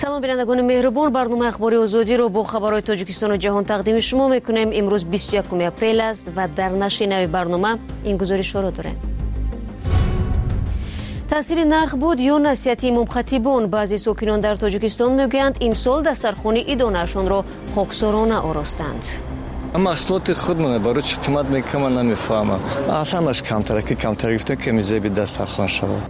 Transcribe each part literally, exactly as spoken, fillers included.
سلام بینندگان مهربان، برنامه اخباری آزادی رو با خبرهای تاجیکستان و جهان تقدیم شما میکنیم. امروز بیست و یکم اپریل است و در نشر نوی برنامه این گزارش رو داریم. تاثیر نرخ بود یا نصیحت امام خطیبان. بعضی ساکنان در تاجیکستان میگویند امسال دسترخوان عیدانه‌شان را خاکسارانه آراستند. محصولات خودمونه برای چه قیمت میکنم من نمیفهمم. اصلاش کمتره که کمتر گفتن که میزه دسترخوان شود.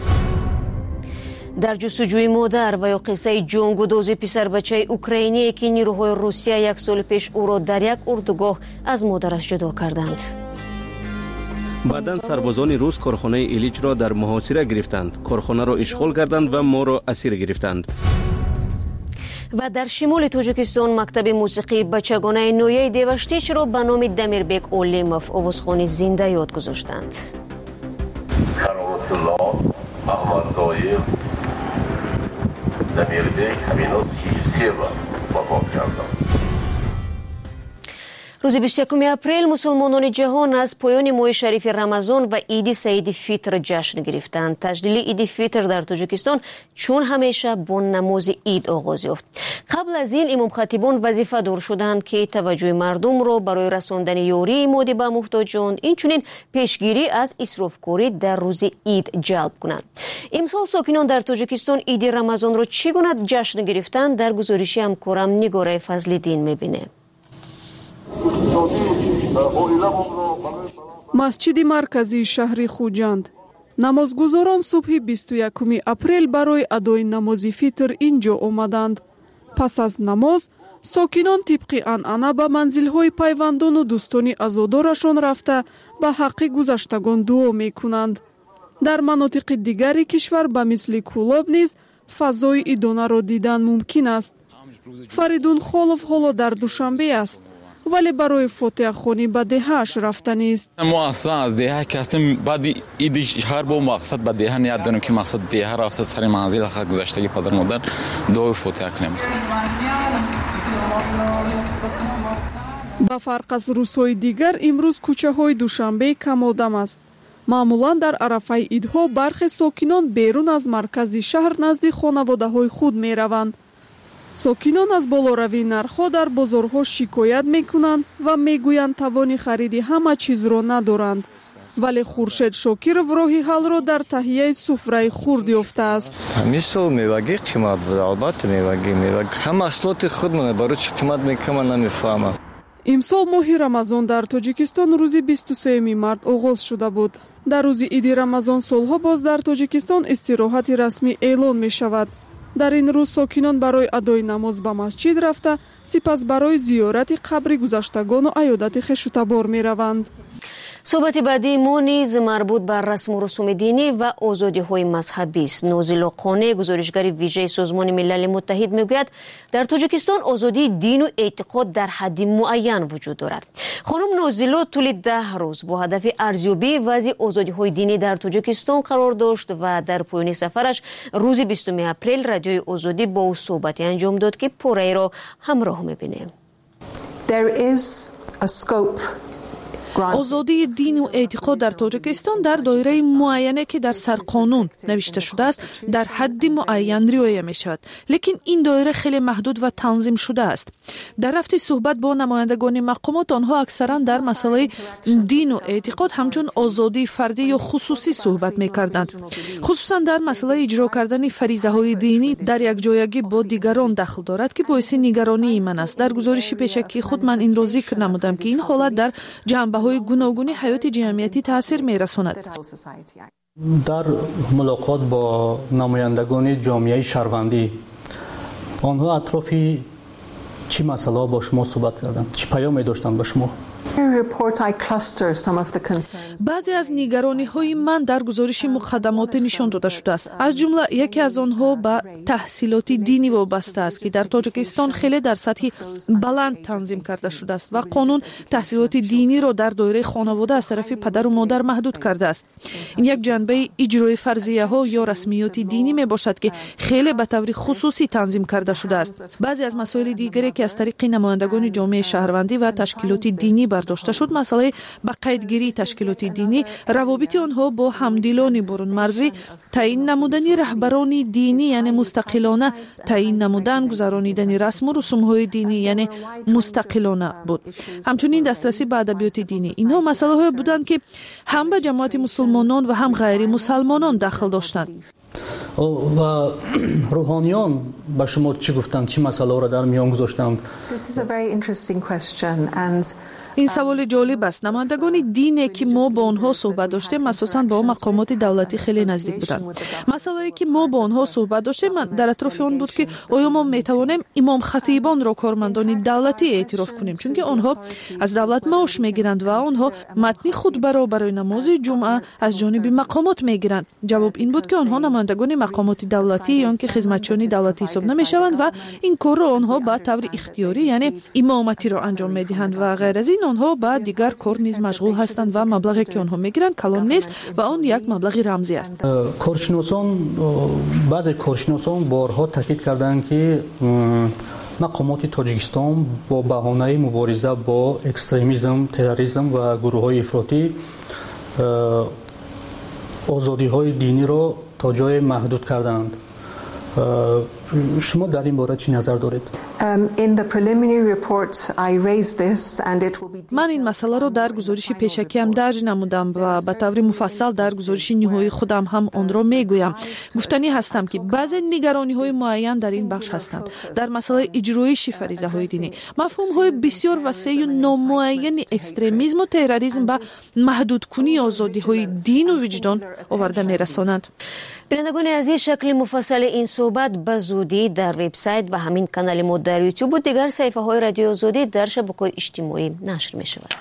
در جستجوی مادر و یا قصه جانگداز پسر بچه اوکراینی که نیروهای روسیه یک سال پیش او را در یک اردوگاه از مادرش جدا کردند. بعداً سربازان روس کارخانه ایلیچ را در محاصره گرفتند، کارخانه را اشغال کردند و ما را اسیر گرفتند. و در شمال تاجیکستان مکتب موسیقی بچگانه نویه دیوشتیچ را به نام دمیربک اولیموف آوازخوان زنده یاد گذاشتند. دمیربک همینا سی و سه را وفات کردند. روز بیست و یکم اپریل مسلمانان جهان از پایان ماه شریف رمضان و عید سعید فطر جشن گرفتند. تجلیل عید فطر در تاجیکستان چون همیشه با نماز عید آغاز یافت. قبل از این امام خطیبان وظیفه دار شدند که توجه مردم را برای رساندن یاری مادی به محتاجان، اینچنین پیشگیری از اسرافکاری در روز عید جلب کنند. امسال ساکنان در تاجیکستان عید رمضان را چگونه جشن گرفتند در گزارشی همکارم نگاره فضل‌الدین می‌بینیم. مسجد مرکزی شهر خوجند. намозгузорон субҳи бисту якуми апрел барои адои намози фитр инҷо омаданд. пас аз намоз сокинон тибқи анъана ба манзилҳои пайвандону дӯстони азодорашон рафта ба ҳаққи гузаштагон дуо мекунанд. дар манотиқи дигари кишвар ба мисли кӯлоб низ фазои идонаро дидан мумкин аст. фаридун холов ҳоло дар душанбе аст, вале барои фотиҳахонӣ ба деҳааш рафта нест. мо аслан аз деҳа ки ҳастем баъди иди ҳар бо мақсад ба деҳа ният дорем ки мақсад деҳа рафта сари манзил ха гузаштаги падару модар дуои фотиҳа кунем. ба фарқ аз рӯзҳои дигар имрӯз кӯчаҳои душанбе камодам аст. маъмулан дар арафаи идҳо бархе сокинон берун аз маркази шаҳр назди хонаводаҳои худ мераванд. сокинон аз болоравии нархҳо дар бозорҳо шикоят мекунанд ва мегӯянд тавони хариди ҳама чизро надоранд. вале хуршед шокиров роҳи ҳалро дар таҳияи суфраи хурд ёфтааст. мисол мевагӣ қимат буд, албатта мевагӣ мевагӣ ҳам маҳсулоти худмона барои чӣ қимат мекунам намефаҳмам. имсол моҳи рамазон дар тоҷикистон рӯзи бисту сеюми март оғоз шуда буд. дар рӯзи иди рамазон солҳо боз дар тоҷикистон истироҳати расмӣ эълон мешавад. дар ин рӯз сокинон барои адои намоз ба масҷид рафта, сипас барои зиёрати қабри гузаштагону аёдати хешутабор мераванд. صحبت بعدی ما نیز مربوط به رسم و رسوم دینی و آزادی های مذهبی است. نازیلا قانع، گزارشگر ویژه سازمان ملل متحد میگوید در تاجیکستان آزادی دین و اعتقاد در حد معین وجود دارد. خانم نازیلا طول ده روز با هدف ارزیابی وضع آزادی های دینی در تاجیکستان قرار داشت و در پایان سفرش روز بیستم اپریل رادیوی آزادی با او صحبتی انجام داد که پاره را همراه میبینیم. There is a scope آزادی دین و اعتقاد در تاجیکستان در دایره معینه که در سرقانون نوشته شده است در حد معین رعایت می شود، لیکن این دایره خیلی محدود و تنظیم شده است. در رفت صحبت با نمایندگان مقامات آنها اکثرا در مسئله دین و اعتقاد همچون آزادی فردی یا خصوصی صحبت می کردند، خصوصا در مسئله اجرا کردن فریضه های دینی در یک جایگی با دیگران دخل دارد که باعث نگرانی من است. در گزارش پیشکی خود من این را ذکر نمودم که این حالت در جنبه های گوناگون حیات جمعیتی تاثیر می‌رساند. در ملاقات با نمایندگان جامعه شهروندی آنها اطراف چی مسئله با شما صحبت کردند؟ چی پیامی داشتند با شما؟ بعضی از نگرانی های من در گزارش مقدمات نشان داده شده است. از جمله یکی از آنها به تحصیلات دینی وابسته است که در تاجیکستان خیلی در سطح بلند تنظیم کرده شده است و قانون تحصیلات دینی را در دایره خانواده از طرف پدر و مادر محدود کرده است. این یک جنبه اجرای فرضیه ها یا رسمیات دینی می باشد که خیلی به طور خصوصی تنظیم کرده شده است. بعضی از مسائل دیگری که از طریق نمایندگان جامعه شهروندی و تشکیلات دینی برداشته شد مسئله به قیدگیری تشکیلات دینی، روابط آنها با همدلان برون مرزی، تعیین نمودن رهبران دینی یعنی مستقلانه، تعیین نمودن گذرانیدن رسم و رسوم‌های دینی یعنی مستقلانه بود. همچنین دسترسی به ادبیات دینی. اینها مسائلی بودند که هم به جماعت مسلمانان و هم غیر مسلمانان دخل داشتند. و روحانیان به شما چی گفتند؟ چی مسائل را در میان گذاشتند؟ این سوال جالب است. نمایندگان دینی که ما با آنها صحبت داشتیم اساساً با مقامات دولتی خیلی نزدیک بودند. مسئله که ما با آنها صحبت داشتیم در اطراف آن بود که آیا ما میتوانیم امام خطیبان را کارمندان دولتی اعتراف کنیم، چون که آنها از دولت معاش میگیرند و آنها متن خطبه را برای نماز جمعه از جانب مقامات میگیرند. جواب این بود که آنها نمایندگان مقامات دولتی یا که خدمتچیان دولتی حساب نمیشوند و این کار را آنها به طور اختیاری یعنی امامتی را انجام میدهند و غیر از این آنها با دیگر کار نیز مشغول هستند و مبلغی که آنها میگیرند کلان نیست و آن یک مبلغ رمزی است. کارشناسان بعضی کارشناسان بارها تاکید کردند که مقامات تاجیکستان با بهانه مبارزه با اکستریمیسم، تروریسم و گروه‌های افراطی آزادی‌های دینی را تا جای محدود کردند. شما در این باره چی نظر دارید؟ من این مسئله را در گزارش پیشکی هم درج نمودم و به طور مفصل در گزارش نهایی خودم هم آن را میگویم. گفتنی هستم که بعضی نگرانی های معین در این بخش هستند. در مسئله اجرایش فریضه های دینی مفهوم های بسیار وسیع و نامعین اکستریمیسم و تروریسم به محدود کنی آزادی های دین و وجدان آورده میرسانند. بینندگان عزیز، شکل مفصل این صحبت به زودی در وبسایت و همین کانال ما در یوتیوب و دیگر صفحه های رادیو آزادی در شبکه‌های اجتماعی نشر می شود.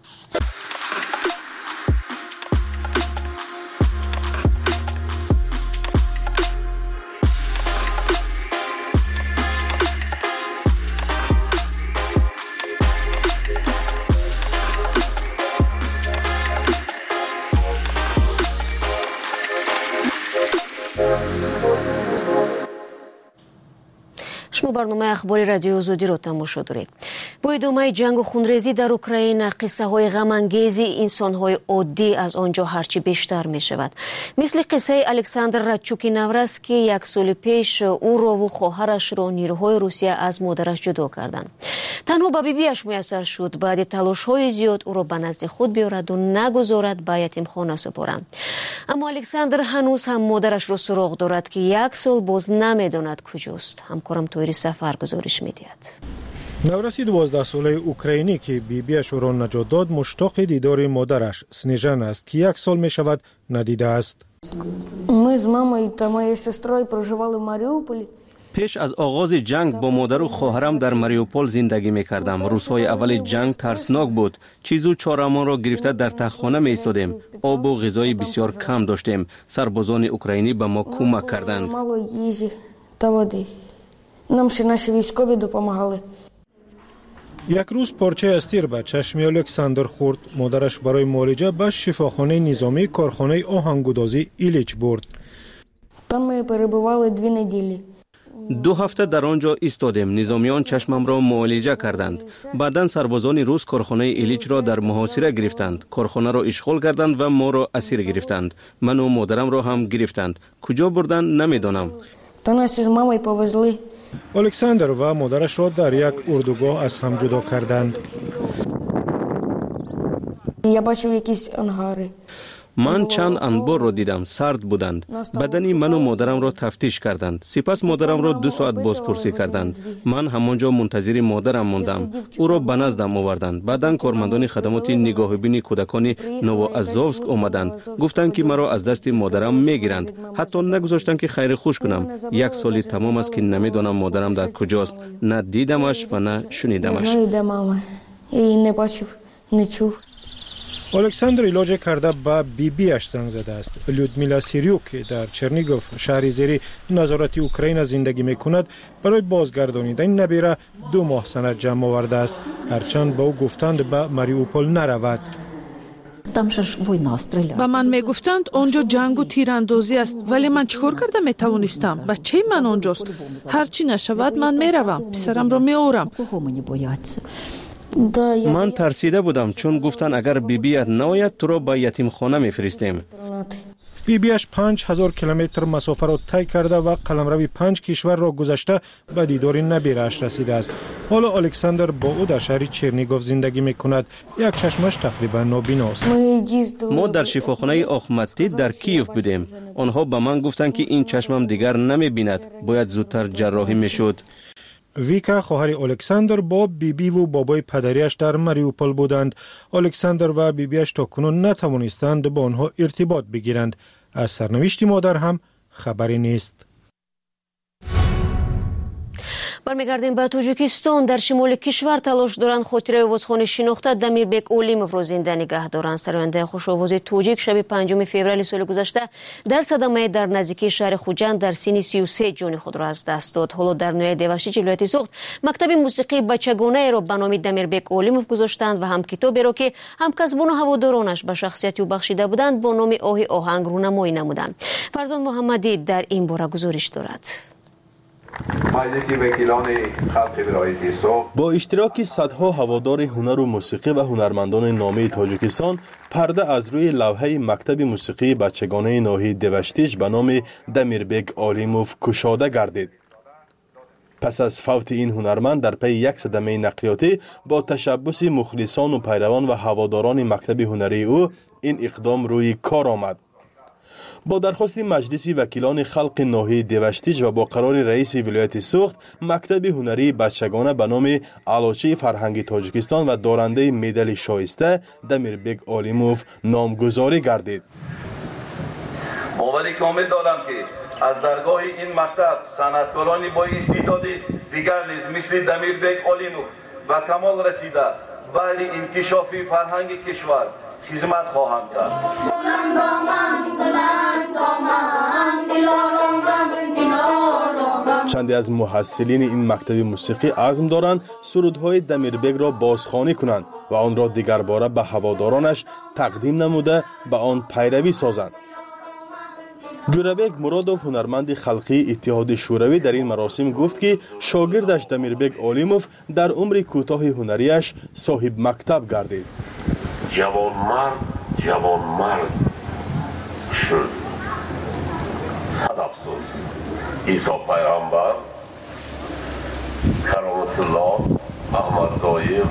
شما برنامه اخباری رادیو آزادی رو تماشا دارید. با ادامه جنگ و خونریزی در اوکراین قصه های غم انگیزی انسان های عادی از آنجا هرچی بیشتر می شود. مثل قصه الکساندر رادچوک نورس که یک سال پیش او را و خواهرش را نیروهای روسیه از مادرش جدا کردند. تنها به بیبیش میسر شد بعد تلاش های زیاد او را به نزد خود بیارد و نگذارد به یتیمخانه سپارند. اما الکساندر هنوز هم مادرش را سراغ دارد که یک سال باز نمیداند کجاست. همکارم تویری سفر گزارش میدهد. نورسی دوازده ساله اوکراینی که بیبیش او را نجات داد مشتاق دیدار مادرش سنیژن است که یک سال می شود ندیده است. ما з мамою та моєю сестрою проживали в Маріуполі. پیش از آغاز جنگ با مادر و خواهرم در ماریوپول زندگی می کردم. روزهای اول جنگ ترسناک بود. چیز و چاره‌مان را گرفته در تختخانه می ایستادیم. آب و غذای بسیار کم داشتیم. سربازان اوکراینی به ما کمک کردند. Мало їжі та води. Нам ще наші військові допомагали. یک روز پارچه از تیر به چشم الکساندر خورد. مادرش برای معالجه به شفاخانه نظامی کارخانه آهنگودازی ایلیچ برد. Там ми перебували дві неділі. دو هفته در آنجا ایستادیم. نظامیان چشمم را معالجه کردند. بعداً سربازان روس کارخانه ایلیچ را در محاصره گرفتند. کارخانه را اشغال کردند و ما را اسیر گرفتند. من و مادرم را هم گرفتند. کجا بردند نمیدانم. Та нас із мамою повезли. الکساندر و مادرش را در یک اردوگاه از هم جدا کردند. Я бачив якісь ангари. من چند انبار را دیدم. سرد بودند. بدنی من و مادرم را تفتیش کردند. سپس مادرم را دو ساعت بازپرسی کردند. من همانجا منتظر مادرم ماندم. او را به نزدم آوردند. بعداً کارمندان خدمات نگاهبین کودکان نووازوفسک آمدند. گفتند که مرا از دست مادرم میگیرند. حتی نگذاشتند که خیر خوش کنم. یک سالی تمام است که نمیدانم مادرم در کجاست. نه دیدمش و نه شنیدمش. الکساندر علاج کرده به بی بیش زنگ زده است. لودمیلا سیریوک در چرنیگوف شهری زیر نظارت اوکراین زندگی میکند. برای بازگردانیدن نبیره دو ماه سند جمع آورده است. هرچند به او گفتند به ماریوپول نرود. ба ман мегуфтанд онҷо ҷангу тирандозӣ аст, вале ман чӣ кор карда метавонистам? бачаи ман онҷост. ҳар чӣ нашавад, ман меравам, писарамро меорам. ман тарсида будам, чун гуфтанд агар бибият наояд, туро ба ятимхона мефиристем. бибияш панҷ ҳазор километр масофаро тай карда ва қаламрави панҷ кишварро гузашта ба дидори набирааш расидааст. ҳоло Александр бо ӯ дар шаҳри Чернигов зиндагӣ мекунад. Як чашмаш тақрибан нобиност. мо дар шифохонаи Охматдид дар Киев будем. онҳо ба ман гуфтанд ки ин чашмам дигар намебинад, бояд зудтар ҷарроҳӣ мешуд. Вика хоҳари Александр бо бибиву бобои падариаш дар Мариупол буданд. Александр ва бибияш то кунун натавонистанд бо онҳо иртибот бигиранд. аз сарнавишти модар ҳам хабаре нест. бармегардем ба Тоҷикистон. дар шимоли кишвар талош доранд хотираи овозхони шинохта Дамирбек Олимовро зинда нигоҳ доранд. сарояндаи хушовози тоҷик шаби панҷуми феврали соли гузашта дар садамае дар наздикии шаҳри Хуҷанд дар синни си و سه ҷони худро аз даст дод. ҳоло дар ноҳияи Деваштичи вилояти Суғд мактаби мусиқии бачагонаеро ба номи Дамирбек Олимов гузоштанд ва ҳам китоберо ки ҳамкасбону ҳаводоронаш ба шахсият ӯ бахшида буданд бо номи Оҳи оҳанг рӯнамоӣ намуданд. Фарзон Муҳаммадӣ дар ин бора гузориш дорад. бо иштироки садҳо ҳаводори ҳунару мусиқӣ ва ҳунармандони номии Тоҷикистон парда аз рӯи лавҳаи мактаби мусиқии бачагонаи ноҳияи Деваштич ба номи Дамирбек Олимов кушода гардид. пас аз фавти ин ҳунарманд дар пайи як садамаи нақлиётӣ бо ташаббуси мухлисону пайравон ва ҳаводорони мактаби ҳунарии ӯ ин иқдом рӯи кор омад. با درخواست مجلس وکیلان خلق ناحیه دیوشتیج و با قرار رئیس ولایت سوخت مکتب هنری بچگانه به نام علاچه فرهنگی تاجیکستان و دارنده مدال شایسته دمیربک آلیموف نامگذاری گردید. باوری کامل دارم که از درگاه این مکتب صنعتکارانی با استعداد دیگر نیز مثل دمیربک آلیموف و کمال رسیده برای انکشاف فرهنگ کشور خدمت خواهند کرد. چندی از محصلین این مکتب موسیقی عزم دارند سرودهای دمیربک را بازخوانی کنند و آن را دیگر باره به هوادارانش تقدیم نموده به آن پیروی سازند. جورابک مرادوف هنرمند خلقی اتحاد شوروی در این مراسم گفت که شاگردش دمیربک آلیموف در عمر کوتاه هنریش صاحب مکتب گردید. جوان مرد جوان مرد شد. صد افسوس عیسی پیغمبر کرامت الله احمد ظاهر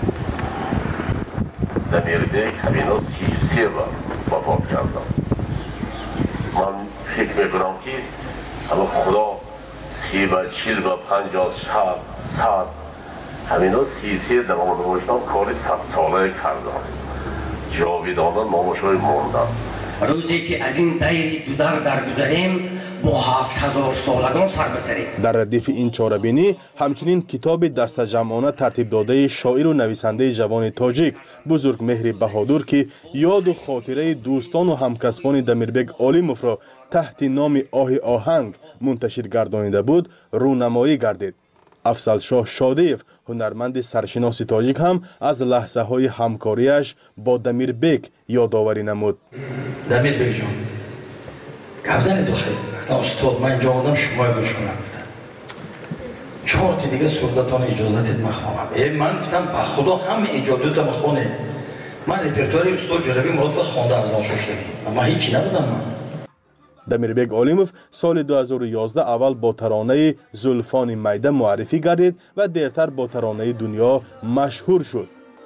دمیربک همینا سی و سه بار وفات کردند. من فکر میکنم که الان خدا سی و چیل و پنجاه شب صد همینا سی و سه در آمده باشتن کاری صد ساله کردن جاویدانه نامشای موندن. روزی که از این دیر دو در درگذریم با هفت هزار سالگان سر بسریم. در ردیف این چاره‌بینی همچنین کتاب دست جمعانه ترتیب داده شاعر و نویسنده جوان تاجیک بزرگ مهر بهادر که یاد و خاطره دوستان و همکسبان دمیربک آلیموف را تحت نام آه آهنگ منتشر گردانیده بود رونمایی گردید. افضل شاه شادیف هنرمند سرشناس تاجیک هم از لحظه های همکاریش با دمیربک یادآوری نمود. دمیربک جان گفزن تو خیلی رفتم استاد من اینجا آمدم شما گوش کنم گفتم چهار تا دیگه سردتان اجازتت مخوانم. من گفتم به خدا همه اجازت مخوانه. من رپرتواری استاد جلبی مراد با خوانده افضل شاه شدیم اما هیچی نبودم. من دمیربک آلیموف سال دو هزار و یازده اول با ترانه زلفان میده معرفی گردید و دیرتر با ترانه دنیا مشهور شد.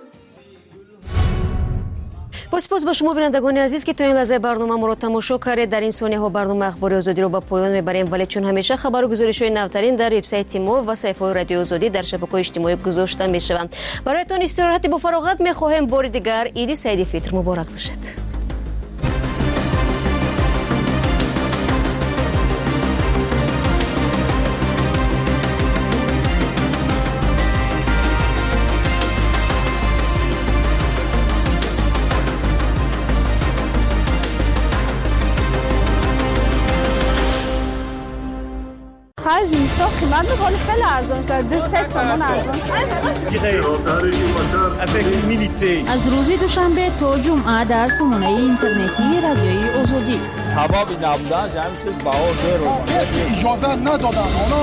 با سپاس با شما بینندگان عزیز که تا این لحظه برنامه ما رو تماشا کردید. در این ثانیه ها برنامه اخبار آزادی رو با پایان میبریم، ولی چون همیشه خبر و گزارش‌های نوترین در وبسایت ما و صفحه رادیو آزادی در شبکه‌های اجتماعی گذاشته میشوند. برایتان استراحتی با فراغت میخواهیم. بار دیگر عید سعید فطر مبارک باشد. زمستان قیمت خیلی خیلی ارزان شد. دو سه تومن ارزان شد. از روز دوشنبه تا جمعه در سامانه اینترنتی رادیوی آزادی. تمام نبودن همین چیز باور رو اجازه ندادن.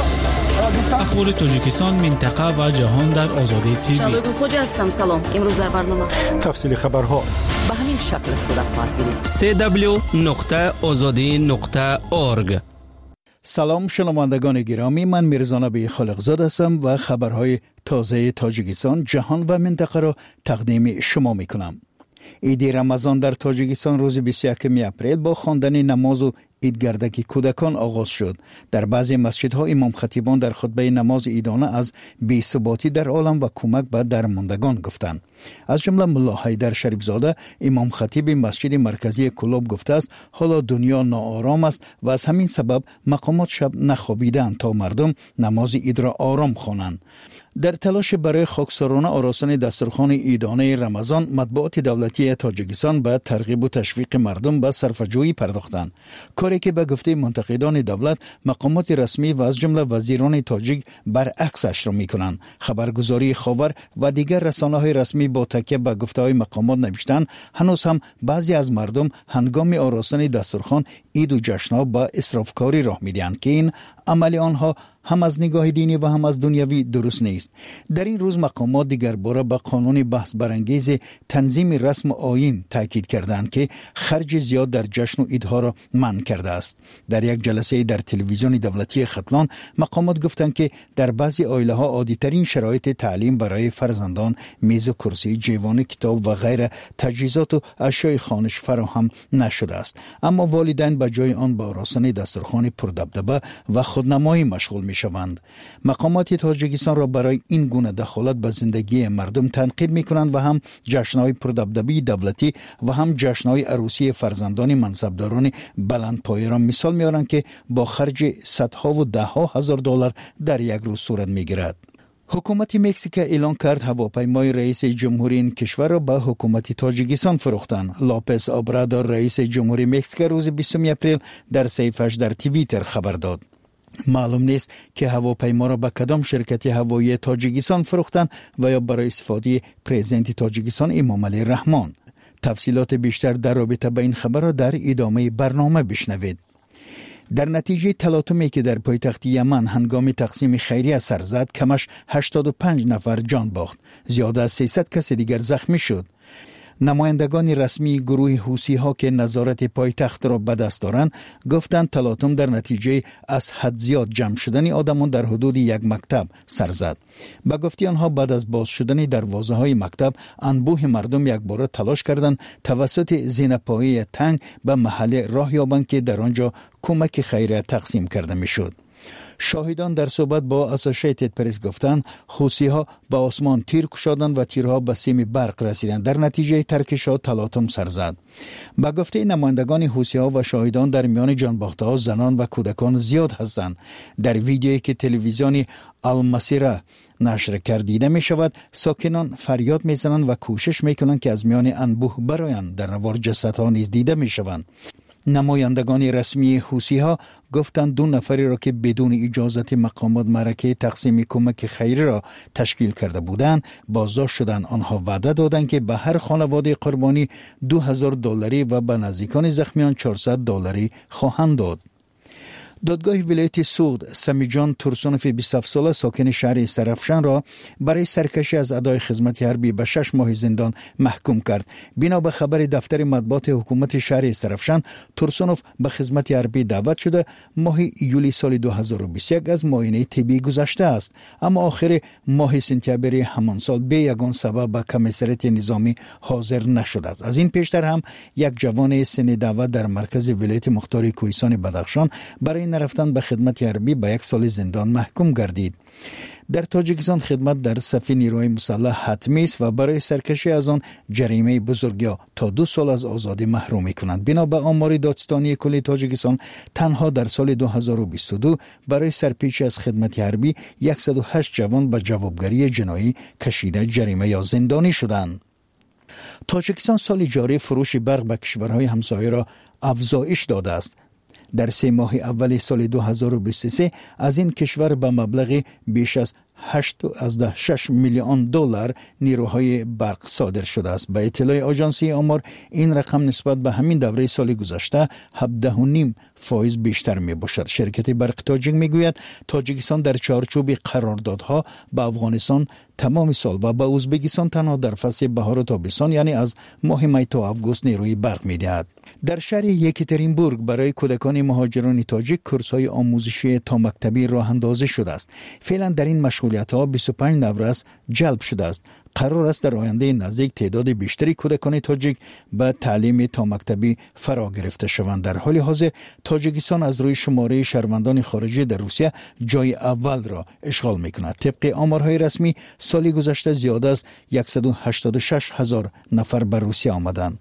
اخبار تاجیکستان، منطقه و جهان در آزادی تیوی. شالوی خوجا هستم. سلام. امروز در برنامه تفصیل خبرها به همین شکل صورت خواهد گرفت. سی دبلیو نقطه آزادی نقطه اورگ. سلام شنوندگان گرامی، من میرزانبی خالقزاد هستم و خبرهای تازه تاجیکستان، جهان و منطقه را تقدیم شما میکنم. عید رمضان در تاجیکستان روز بیست و یکم اپریل با خواندن نماز و عیدگردک کودکان آغاز شد. در بعضی مسجدها امام خطیبان در خطبه نماز عیدانه از بی‌ثباتی در عالم و کمک به درماندگان گفتند. از جمله ملا حیدر شریف زاده امام خطیب مسجد مرکزی کلوب گفته است حالا دنیا ناآرام است و از همین سبب مقامات شب نخوابیدند تا مردم نماز عید را آرام خوانند. در تلاش برای خاکسارانه آراستن دسترخوان عیدانه رمضان، مطبوعات دولتی تاجیکستان به ترغیب و تشویق مردم به صرفه‌جویی پرداختند. کاری که به گفته منتقدان دولت مقامات رسمی و از جمله وزیران تاجیک برعکسش را می‌کنند. خبرگزاری خاور و دیگر رسانه‌های رسمی با تکیه به گفته‌های مقامات نوشتند هنوز هم بعضی از مردم هنگام آراستن دسترخوان عید و جشن‌ها با اسرافکاری راه می‌دهند که این عمل آنها هم از نگاه دینی و هم از دنیوی درست نیست. در این روز مقامات دیگر باره به قانون بحث برانگیز تنظیم رسم و آیین تاکید کردند که خرج زیاد در جشن و عیدها را منع کرده است. در یک جلسه در تلویزیون دولتی ختلان مقامات گفتند که در بعضی عائله‌ها عادی‌ترین شرایط تعلیم برای فرزندان، میز و کرسی، جیوان کتاب و غیره تجهیزات و اشیاء خوانش فراهم نشده است، اما والدین به جای آن با آراستن دسترخوان پردبدبه و خودنمایی مشغول می‌شوند. مقامات تاجیکستان را برای این گونه دخالت به زندگی مردم تنقید می‌کنند و هم جشن‌های پردبدبی دولتی و هم جشن‌های عروسی فرزندان منصبداران بلندپایه را مثال می‌آورند که با خرج صدها و ده‌ها هزار دلار در یک روز صورت می‌گیرد. حکومت مکزیک اعلان کرد هواپیمای رئیس جمهوری این کشور را به حکومت تاجیکستان فروختند. لاپس ابرادور رئیس جمهوری مکزیک روز بیستم اپریل در صفحه‌اش در توییتر خبر داد. معلوم نیست که هواپیما را به کدام شرکت هوایی تاجیکستان فروختند و یا برای استفاده پرزیدنت تاجیکستان امام علی رحمان. تفصیلات بیشتر در رابطه با این خبر را در ادامه برنامه بشنوید. در نتیجه تلاطمی که در پایتخت یمن هنگام تقسیم خیریه سر زد، کمش هشتاد و پنج نفر جان باخت، زیاده از سیصد کس دیگر زخمی شد. نمایندگان رسمی گروه حوثی ها که نظارت پایتخت را به دست دارند گفتند تلاطم در نتیجه از حد زیاد جمع شدن آدمان در حدود یک مکتب سر زد. به گفته آنها بعد از باز شدن دروازه های مکتب انبوه مردم یک باره تلاش کردند توسط زینه‌پایه تنگ به محل راه یابند که در آنجا کمک خیریه تقسیم کرده میشد. شاهدان در صحبت با اسوسییتد پرس گفتند حوثی‌ها به آسمان تیر کشیدند و تیرها به سیم برق رسیدند. در نتیجه ترکش‌ها تلاطم سر زد. به گفته نمایندگان حوثی‌ها و شاهدان در میان جانباخته‌ها زنان و کودکان زیاد هستند. در ویدیویی که تلویزیون المسیره نشر کرده دیده می شود ساکنان فریاد می زنند و کوشش می کنند که از میان انبوه برآیند. در نوار جسدها نیز دیده می شوند. نمایندگان رسمی حوثی‌ها گفتند دو نفری را که بدون اجازت مقامات معرکه تقسیم کمک خیری را تشکیل کرده بودند بازداشت شدند. آنها وعده دادند که به هر خانواده قربانی دو هزار دلاری و به نزدیکان زخمیان چهارصد دلاری خواهند داد. دادگاه ولایت سوغد سمیجان تورسونوف بیست و هفت ساله ساکن شهر سرافشان را برای سرکشی از ادای خدمت حربی به شش ماه زندان محکوم کرد. بنا به خبر دفتر مطبوعات حکومت شهر سرافشان، تورسونوف به خدمت حربی دعوت شده ماه ایولی سال دو هزار و بیست و یک از معاینه طبی گذشته است، اما آخر ماه سپتامبر همان سال به یگان سبب به کمیسریت نظامی حاضر نشده است. از این پیشتر هم یک جوان سن دعوت در مرکز ولایت مختار کوهستان بدخشان برای نرفتن به خدمت حربی به یک سال زندان محکوم گردید. در تاجیکستان خدمت در صف نیروهای مسلح حتمی است و برای سرکشی از آن جریمه بزرگ تا دو سال از آزادی محروم می‌کنند. بنا به آمار دادستانی کل تاجیکستان تنها در سال دو هزار و بیست و دو برای سرپیچی از خدمت حربی صد و هشت جوان به جوابگری جنایی کشیده جریمه یا زندانی شدند. تاجیکستان سال جاری فروش برق به کشورهای همسایه را افزایش داده است. در سه ماه اول سال دو هزار و بیست و سه از این کشور به مبلغ بیش از هشت و شش میلیون دلار نیروهای برق صادر شده است. به اطلاع آژانس آمار این رقم نسبت به همین دوره سال گذشته هفده و نیم فایز بیشتر می باشد. شرکت برق تاجیک می گوید تاجیکستان در چارچوب قراردادها با افغانستان تمام سال و با ازبکستان تنها در فصل بهار و تابستان یعنی از ماه می تا آگوست نیروی برق می دهد. در شهر یکترینبورگ برای کودکان مهاجران تاجیک کورس‌های آموزشی تا مکتبی راه اندازی شده است. فعلا در این مشغولیت‌ها بیست و پنج نوروز جلب شده است. قرار است در آینده نزدیک تعداد بیشتری کودکان تاجیک به تعلیم تا مکتبی فرا گرفته شوند. در حال حاضر تاجیکستان از روی شماره شهروندان خارجی در روسیه جای اول را اشغال می‌کند. طبق آمارهای رسمی سالی گذشته زیاد از صد و هشتاد و شش هزار نفر به روسیه آمدند.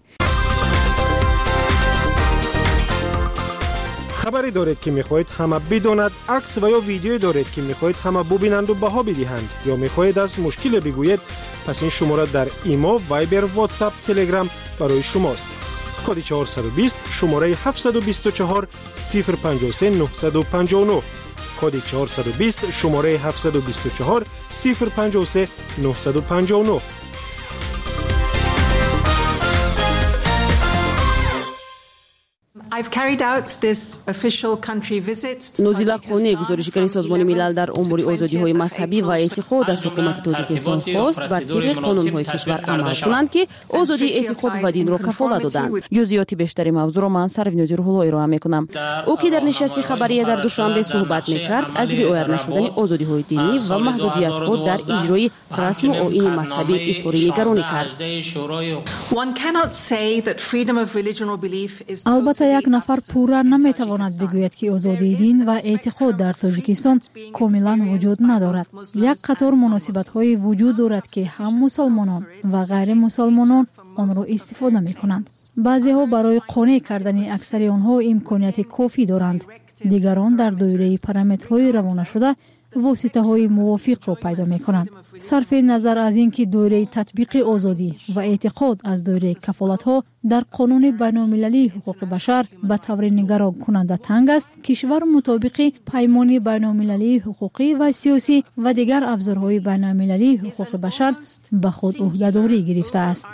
خبری دارید که میخواهید همه بداند، عکس و یا ویدیویی دارید که میخواهید همه ببینند و بها بدهند یا میخواهید از مشکل بگویید، پس این شماره در ایمو، وایبر، واتساپ، تلگرام برای شماست. کد چهارصد و بیست شماره هفتصد و بیست و چهار صفر پنجاه و سه نهصد و پنجاه و نه. کد چهارصد و بیست شماره هفتصد و بیست و چهار صفر پنجاه و سه نهصد و پنجاه و نه. نوزیلا خونی گزارشگر سازمان ملل در امور آزادی‌های مذهبی و اعتقاد از حکومت تاجیکستان خواست بر طبق قانون‌های کشور عمل کنند که آزادی اعتقاد و دین را کفالت دادند. جزئیات بیشتری موضوع را من سرویناز روح‌الله ارائه می‌کنم. او که در نشست خبریه در دوشنبه صحبت می‌کرد از رعایت نشدن آزادی‌های دینی و محدودیت‌ها در اجرای رسم و آیین مذهبی اظهار نگرانی کرد. البته یک نفر پورا نمیتواند بگوید که آزادی دین و اعتقاد در تاجیکستان کاملا وجود ندارد. یک قطار مناسبت‌های وجود دارد که هم مسلمانان و غیر مسلمانان آن را استفاده می‌کنند. بعضی‌ها برای قانع کردن اکثر آنها امکانیت کافی دارند. دیگران در دایره پارامترهای روانه شده واسطه‌های موافق را پیدا می‌کنند. صرف نظر از اینکه دایره تطبیق آزادی و اعتقاد از دایره کفالت‌ها در قانون بین‌المللی حقوق بشر به طور نگران کننده تنگ است، کشور مطابق پیمان بین‌المللی حقوقی و سیاسی و دیگر ابزارهای بین‌المللی حقوق بشر به خود عهده‌داری گرفته است.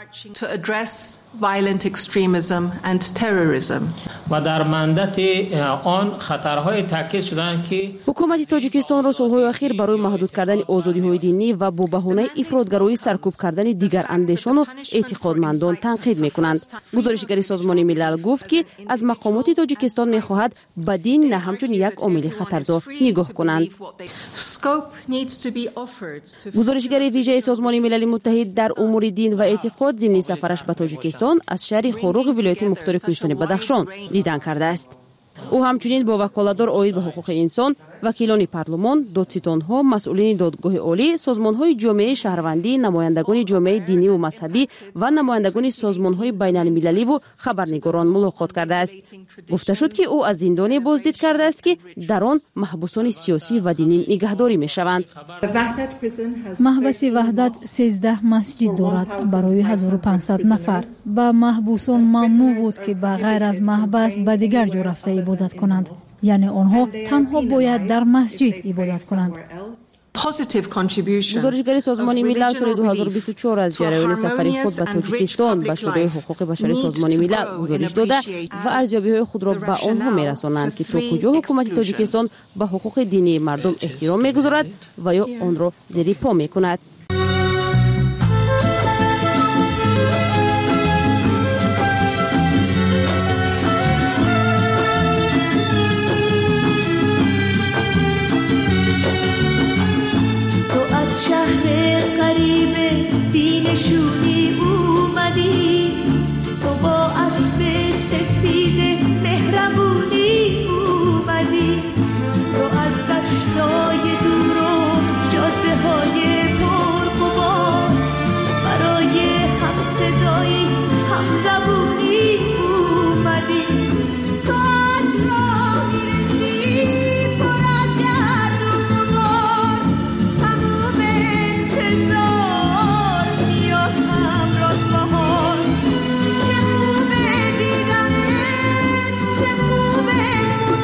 و در مندت آن خطرهای تاکید شدند که حکومت تاجیکستان را سالهای اخیر برای محدود کردن آزادی‌های دینی و با بهانه افراطگرایی سرکوب کردن دیگر اندیشان و اعتقادمندان تنقید می‌کنند. گزارشگر سازمان ملل گفت که از مقامات تاجیکستان می‌خواهد به دین نه همچون یک عامل خطرزا نگاه کنند. گزارشگر ویژه سازمان ملل متحد در امور دین و اعتقاد ضمن سفرش به تاجیکستان از شهر خوروغ ولایت مختار کوهستانی بدخشان دیدن کرده است. او همچنین با وکالتدار عاید به حقوق انسان، وکیلان پارلمان، دادستان‌ها، مسئولین دادگاه عالی، سازمان‌های جامعه شهروندی، نمایندگان جامعه دینی و مذهبی و نمایندگان سازمان‌های بین‌المللی و خبرنگاران ملاقات کرده است. گفته شد که او از زندانی بازدید کرده است که در آن محبوسان سیاسی و دینی نگهداری می‌شوند. محبس وحدت سیزده مسجد دارد برای هزار و پانصد نفر. با محبوسان ممنوع بود که به غیر از محبس به دیگر جا رفته عبادت کنند، یعنی آنها تنها باید در مسجد عبادت کنند. گزارشگر سازمان ملل سال دو هزار و بیست و چهار از جریان سفر خود به تاجیکستان به شورای حقوق بشر سازمان ملل گزارش داده و ارزیابی‌های خود را به آنها می‌رسانند که تا کجا حکومت تاجیکستان به حقوق دینی مردم احترام می‌گذارد و یا آن را زیر پا می‌کند. نشونی اومدی تو با اسب سفید مهربونی اومدی تو از دشتای دور و جاده های پرغبار برای هم صدایی هم زبونی اومدی تو از راه میرسی پر از گرد و غبار تموم انتظار چه خوبه دیدنت چه خوبه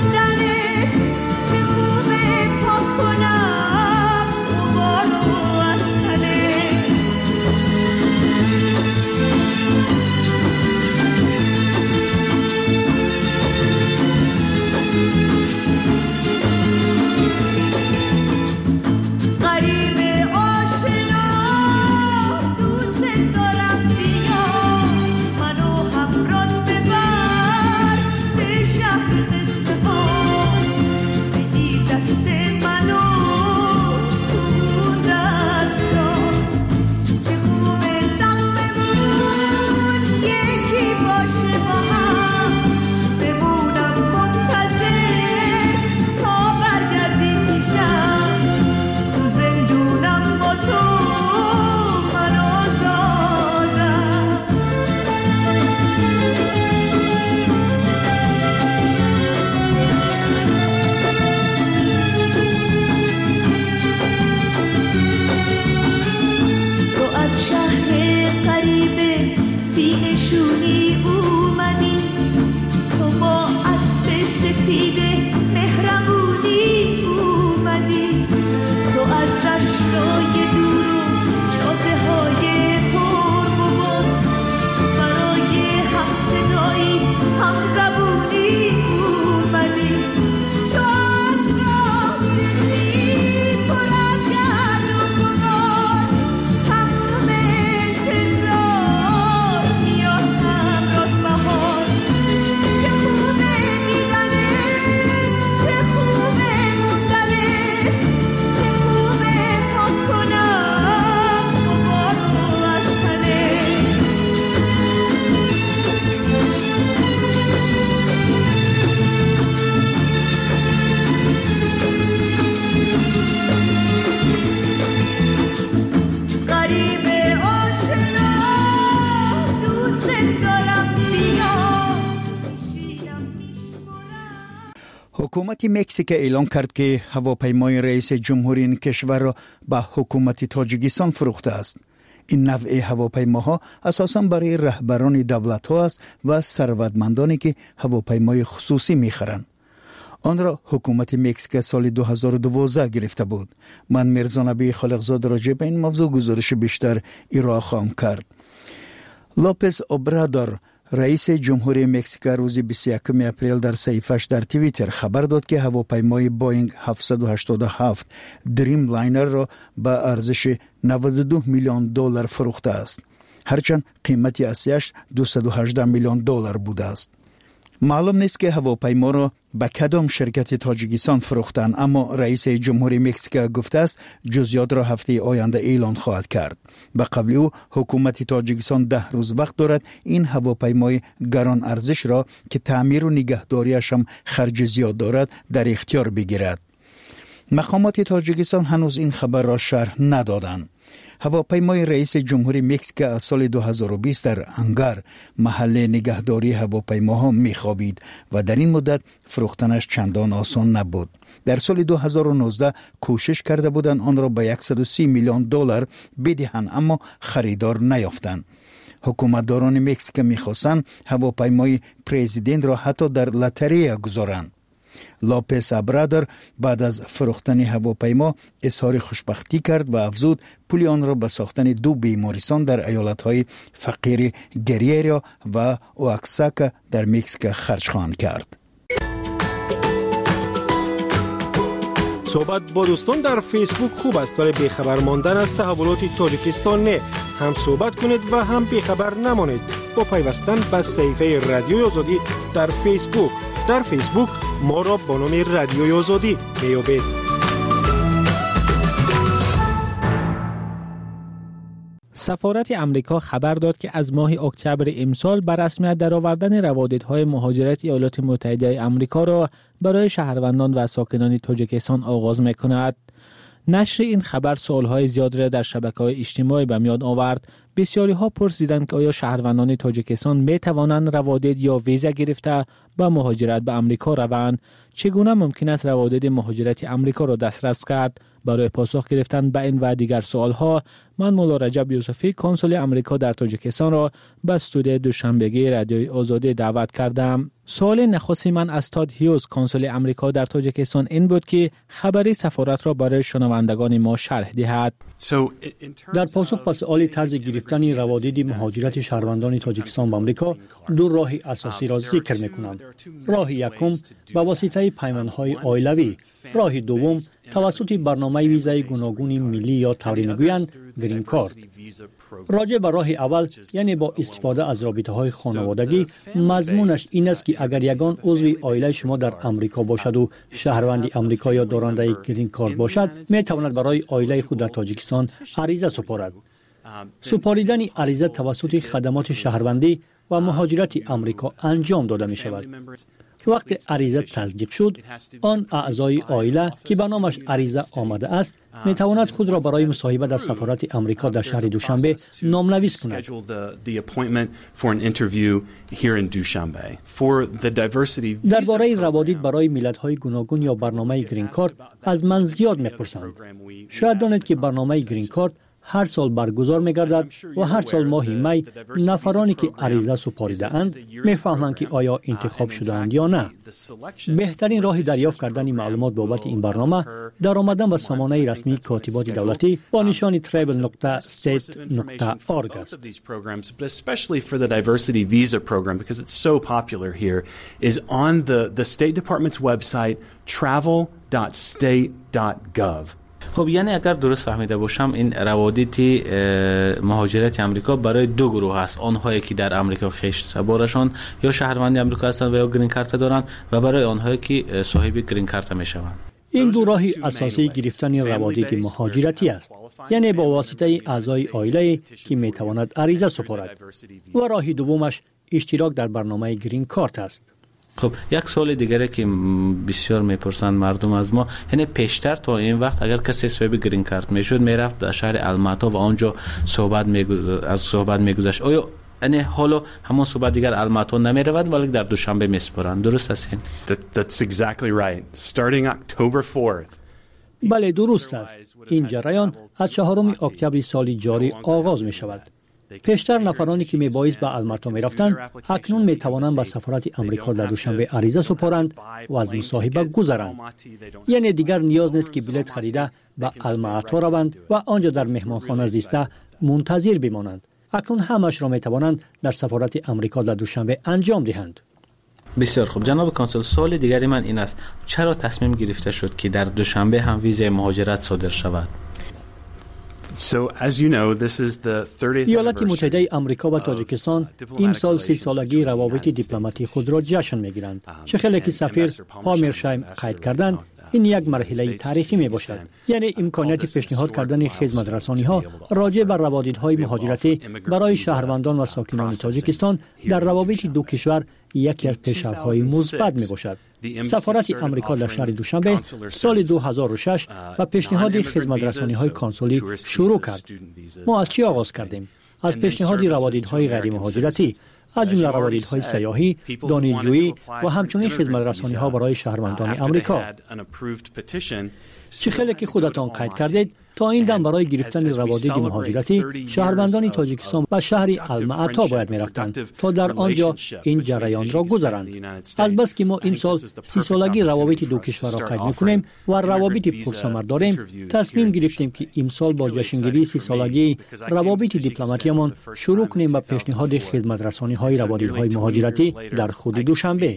حکومت مکزیک اعلام کرد که هواپیمای رئیس جمهوری این کشور را به حکومت تاجیکستان فروخته است. این نوع هواپیماها اساساً برای رهبران دولت‌ها است و ثروتمندانی که هواپیمای خصوصی می‌خرند. آن را حکومت مکزیک سال دو هزار و دوازده گرفته بود. من میرزا نبی خالقزاده راجع به این موضوع گزارش بیشتر ارائه خواهم کرد. لوپز اوبرادور رئیس جمهوری مکزیک روز بیست و یکم اپریل در صفحه‌اش در توییتر خبر داد که هواپیمای بوئینگ هفتصد و هشتاد و هفت دریم لاینر را به ارزش نود و دو میلیون دلار فروخته است، هرچند قیمت اصلیش دویست و هجده میلیون دلار بوده است. معلوم نیست که هواپیما را به کدام شرکت تاجیکستان فروختند، اما رئیس جمهوری مکزیک گفته است جزئیات را هفته آینده اعلان خواهد کرد. به قول او حکومت تاجیکستان ده روز وقت دارد این هواپیمای گران ارزش را که تعمیر و نگهداریش هم خرج زیاد دارد در اختیار بگیرد. مقامات تاجیکستان هنوز این خبر را شرح ندادند. هواپیمای رئیس جمهوری مکزیک از سال دو هزار و بیست در انگر محل نگهداری هواپیماها میخوابید و در این مدت فروختنش چندان آسان نبود. در سال دو هزار و نوزده کوشش کرده بودند آن را به صد و سی میلیون دلار بدهند، اما خریدار نیافتند. حکومتداران مکزیک میخواستند هواپیمای پرزیدنت را حتی در لاتاری گذارند. لوپز اوبرادور بعد از فروختن هواپیما اظهار خوشبختی کرد و افزود پول آن را به ساختن دو بیمارستان در ایالت‌های فقیر گریرا و اوآکساکا در مکزیک خرج خواهند کرد. صحبت با دوستان در فیسبوک خوب است، ولی بیخبر ماندن از تحولات تاجیکستان نه. هم صحبت کنید و هم بیخبر نمانید با پیوستن به صفحه رادیوی آزادی در فیسبوک. در فیسبوک ما را با نام رادیوی آزادی میابید. سفارت امریکا خبر داد که از ماه اکتبر امسال به رسمیت درآوردن روادیدهای مهاجرت ایالات متحده آمریکا را برای شهروندان و ساکنان تاجیکستان آغاز می‌کند. نشر این خبر سوالهای زیاد را در شبکه‌های اجتماعی به میان آورد. بسیاری ها پرسیدند که آیا شهروندان تاجیکستان می توانند روادید یا ویزا گرفته با مهاجرت به امریکا روند؟ چگونه ممکن است روادید مهاجرت امریکا را دسترس کرد؟ برای پاسخ گرفتن به این و دیگر سوالها من مولا رجب یوسفی کنسول امریکا در تاجیکستان را به استودیوی دوشنبگی رادیوی آزادی دعوت کردم. سوال نخستی من از تاد هیوز کنسول امریکا در تاجیکستان این بود که خبری سفارت را برای شنوندگان ما شرح دهد. در پاسخ به سوال طرز گرفتن روادید مهاجرت شهروندان تاجیکستان به آمریکا دو راه اساسی را ذکر می‌کنم. راه یکم به واسطه پیمانهای عائلوی، راه دوم توسط برنامه ویزای گوناگون ملی یا طوری میگویند گرین کارت. راجع به راه اول یعنی با استفاده از رابطه‌های خانوادگی، مضمونش این است که اگر یگان عضو عائله شما در آمریکا باشد و شهروند آمریکا یا دارنده گرین کارت باشد، می تواند برای عائله خود در تاجیکستان عریضه سپارد. سپاریدن عریضه توسط خدمات شهروندی و مهاجرت آمریکا انجام داده می شود. وقت عریضه تصدیق شد، آن اعضای عائله که به نامش عریضه آمده است می تواند خود را برای مصاحبه در سفارت آمریکا در شهر دوشنبه نامنویس کند. درباره روادید برای ملت‌های گوناگون یا برنامه گرین کارت از من زیاد می‌پرسند. شاید دانید که برنامه گرین کارت هر سال برگزار می‌گردد و هر سال ماه می نفرانی که عریضه سپاریده اند می‌فهمند که آیا انتخاب شده‌اند یا نه. بهترین راه دریافت کردن معلومات بابت این برنامه در آمدن به سامانه رسمی کاتبات دولتی با نشان travel dot state dot org است. Especially for the diversity visa program because it's so popular here is on the the State Department's website travel dot state dot gov. خب یعنی اگر درست فهمیده باشم این روادید مهاجرت آمریکا برای دو گروه است، آنهایی که در آمریکا خشت بارشان یا شهروند آمریکا هستند و یا گرین کارت دارند و برای آنهایی که صاحب گرین کارت میشوند. این دو راه اساسی گرفتن روادید مهاجرتی است، یعنی با واسطه اعضای عائله که میتواند عریضه سپارد، و راه دومش اشتراک در برنامه گرین کارت است. خب یک سوال دیگری که بسیار میپرسند مردم از ما، یعنی پیشتر تا این وقت اگر کسی صاحب گرین کارت میشد میرفت در شهر الماتا و آنجا صحبت میگذاشت از صحبت میگذاشت، آیا یعنی حالا همون صبح دیگر الماطو نمی رود ولی در دوشنبه میسپرند. درست است این؟ That, that's exactly right. Starting October fourth. بله درست است. این جریان از چهارم اکتبر سال جاری آغاز می شود. پیشتر نفرانی که میبایست به الماطو میرفتند اکنون میتوانند به سفارت امریکا در دوشنبه عریضه سپارند و از مصاحبه گذرند. یعنی دیگر نیاز نیست که بلیط خریده به الماطو روند و آنجا در مهمانخانه زیسته منتظر بمانند. اکنون همش را میتوانند در سفارت امریکا در دوشنبه انجام دهند. بسیار خوب جناب کانسل، سوال دیگری من این است چرا تصمیم گرفته شد که در دوشنبه هم ویزای مهاجرت صادر شود؟ So, as you know, this is the thirtieth ایالات متحده آمریکا و تاجیکستان این سال سی سالگی روابط دیپلماتی خود را جشن میگیرند. چه خیلی که سفیر هامرشایم قید کردند این یک مرحله تاریخی می باشد. یعنی امکانیت پیشنهاد کردن خدمت رسانی ها راجع بر روابط‌های مهاجرتی برای شهروندان و ساکنان تاجیکستان در روابط دو کشور یکی از پیشرفت‌های مثبت می باشد. سفارت امریکا در شهر دوشنبه سال دو هزار و شش و پیشنهاد خدمت رسانی‌های کنسولی شروع کرد. ما از چی آغاز کردیم؟ از پیشنهاد روابط‌های غیر مهاجرتی، از جمله روابط‌های سیاحی، دانشجویی و همچنین خدمت رسانی‌ها برای شهروندان امریکا. چه خیلی که خودتان قید کردید تا این دم برای گرفتن روابط مهاجرتی شهروندان تاجیکستان و شهر الماطو باید می‌رفتند تا در آنجا این جریان را گذرند. از بس که ما این سال سی سالگی روابط دو کشور را قید می‌کنیم و روابط پرثمر داریم، تصمیم گرفتیم که امسال با جشنگیری سی سالگی روابط دیپلماتیمان شروع کنیم با پیشنهاد خدمت رسانی‌های روابط‌های مهاجرتی در خود دوشنبه.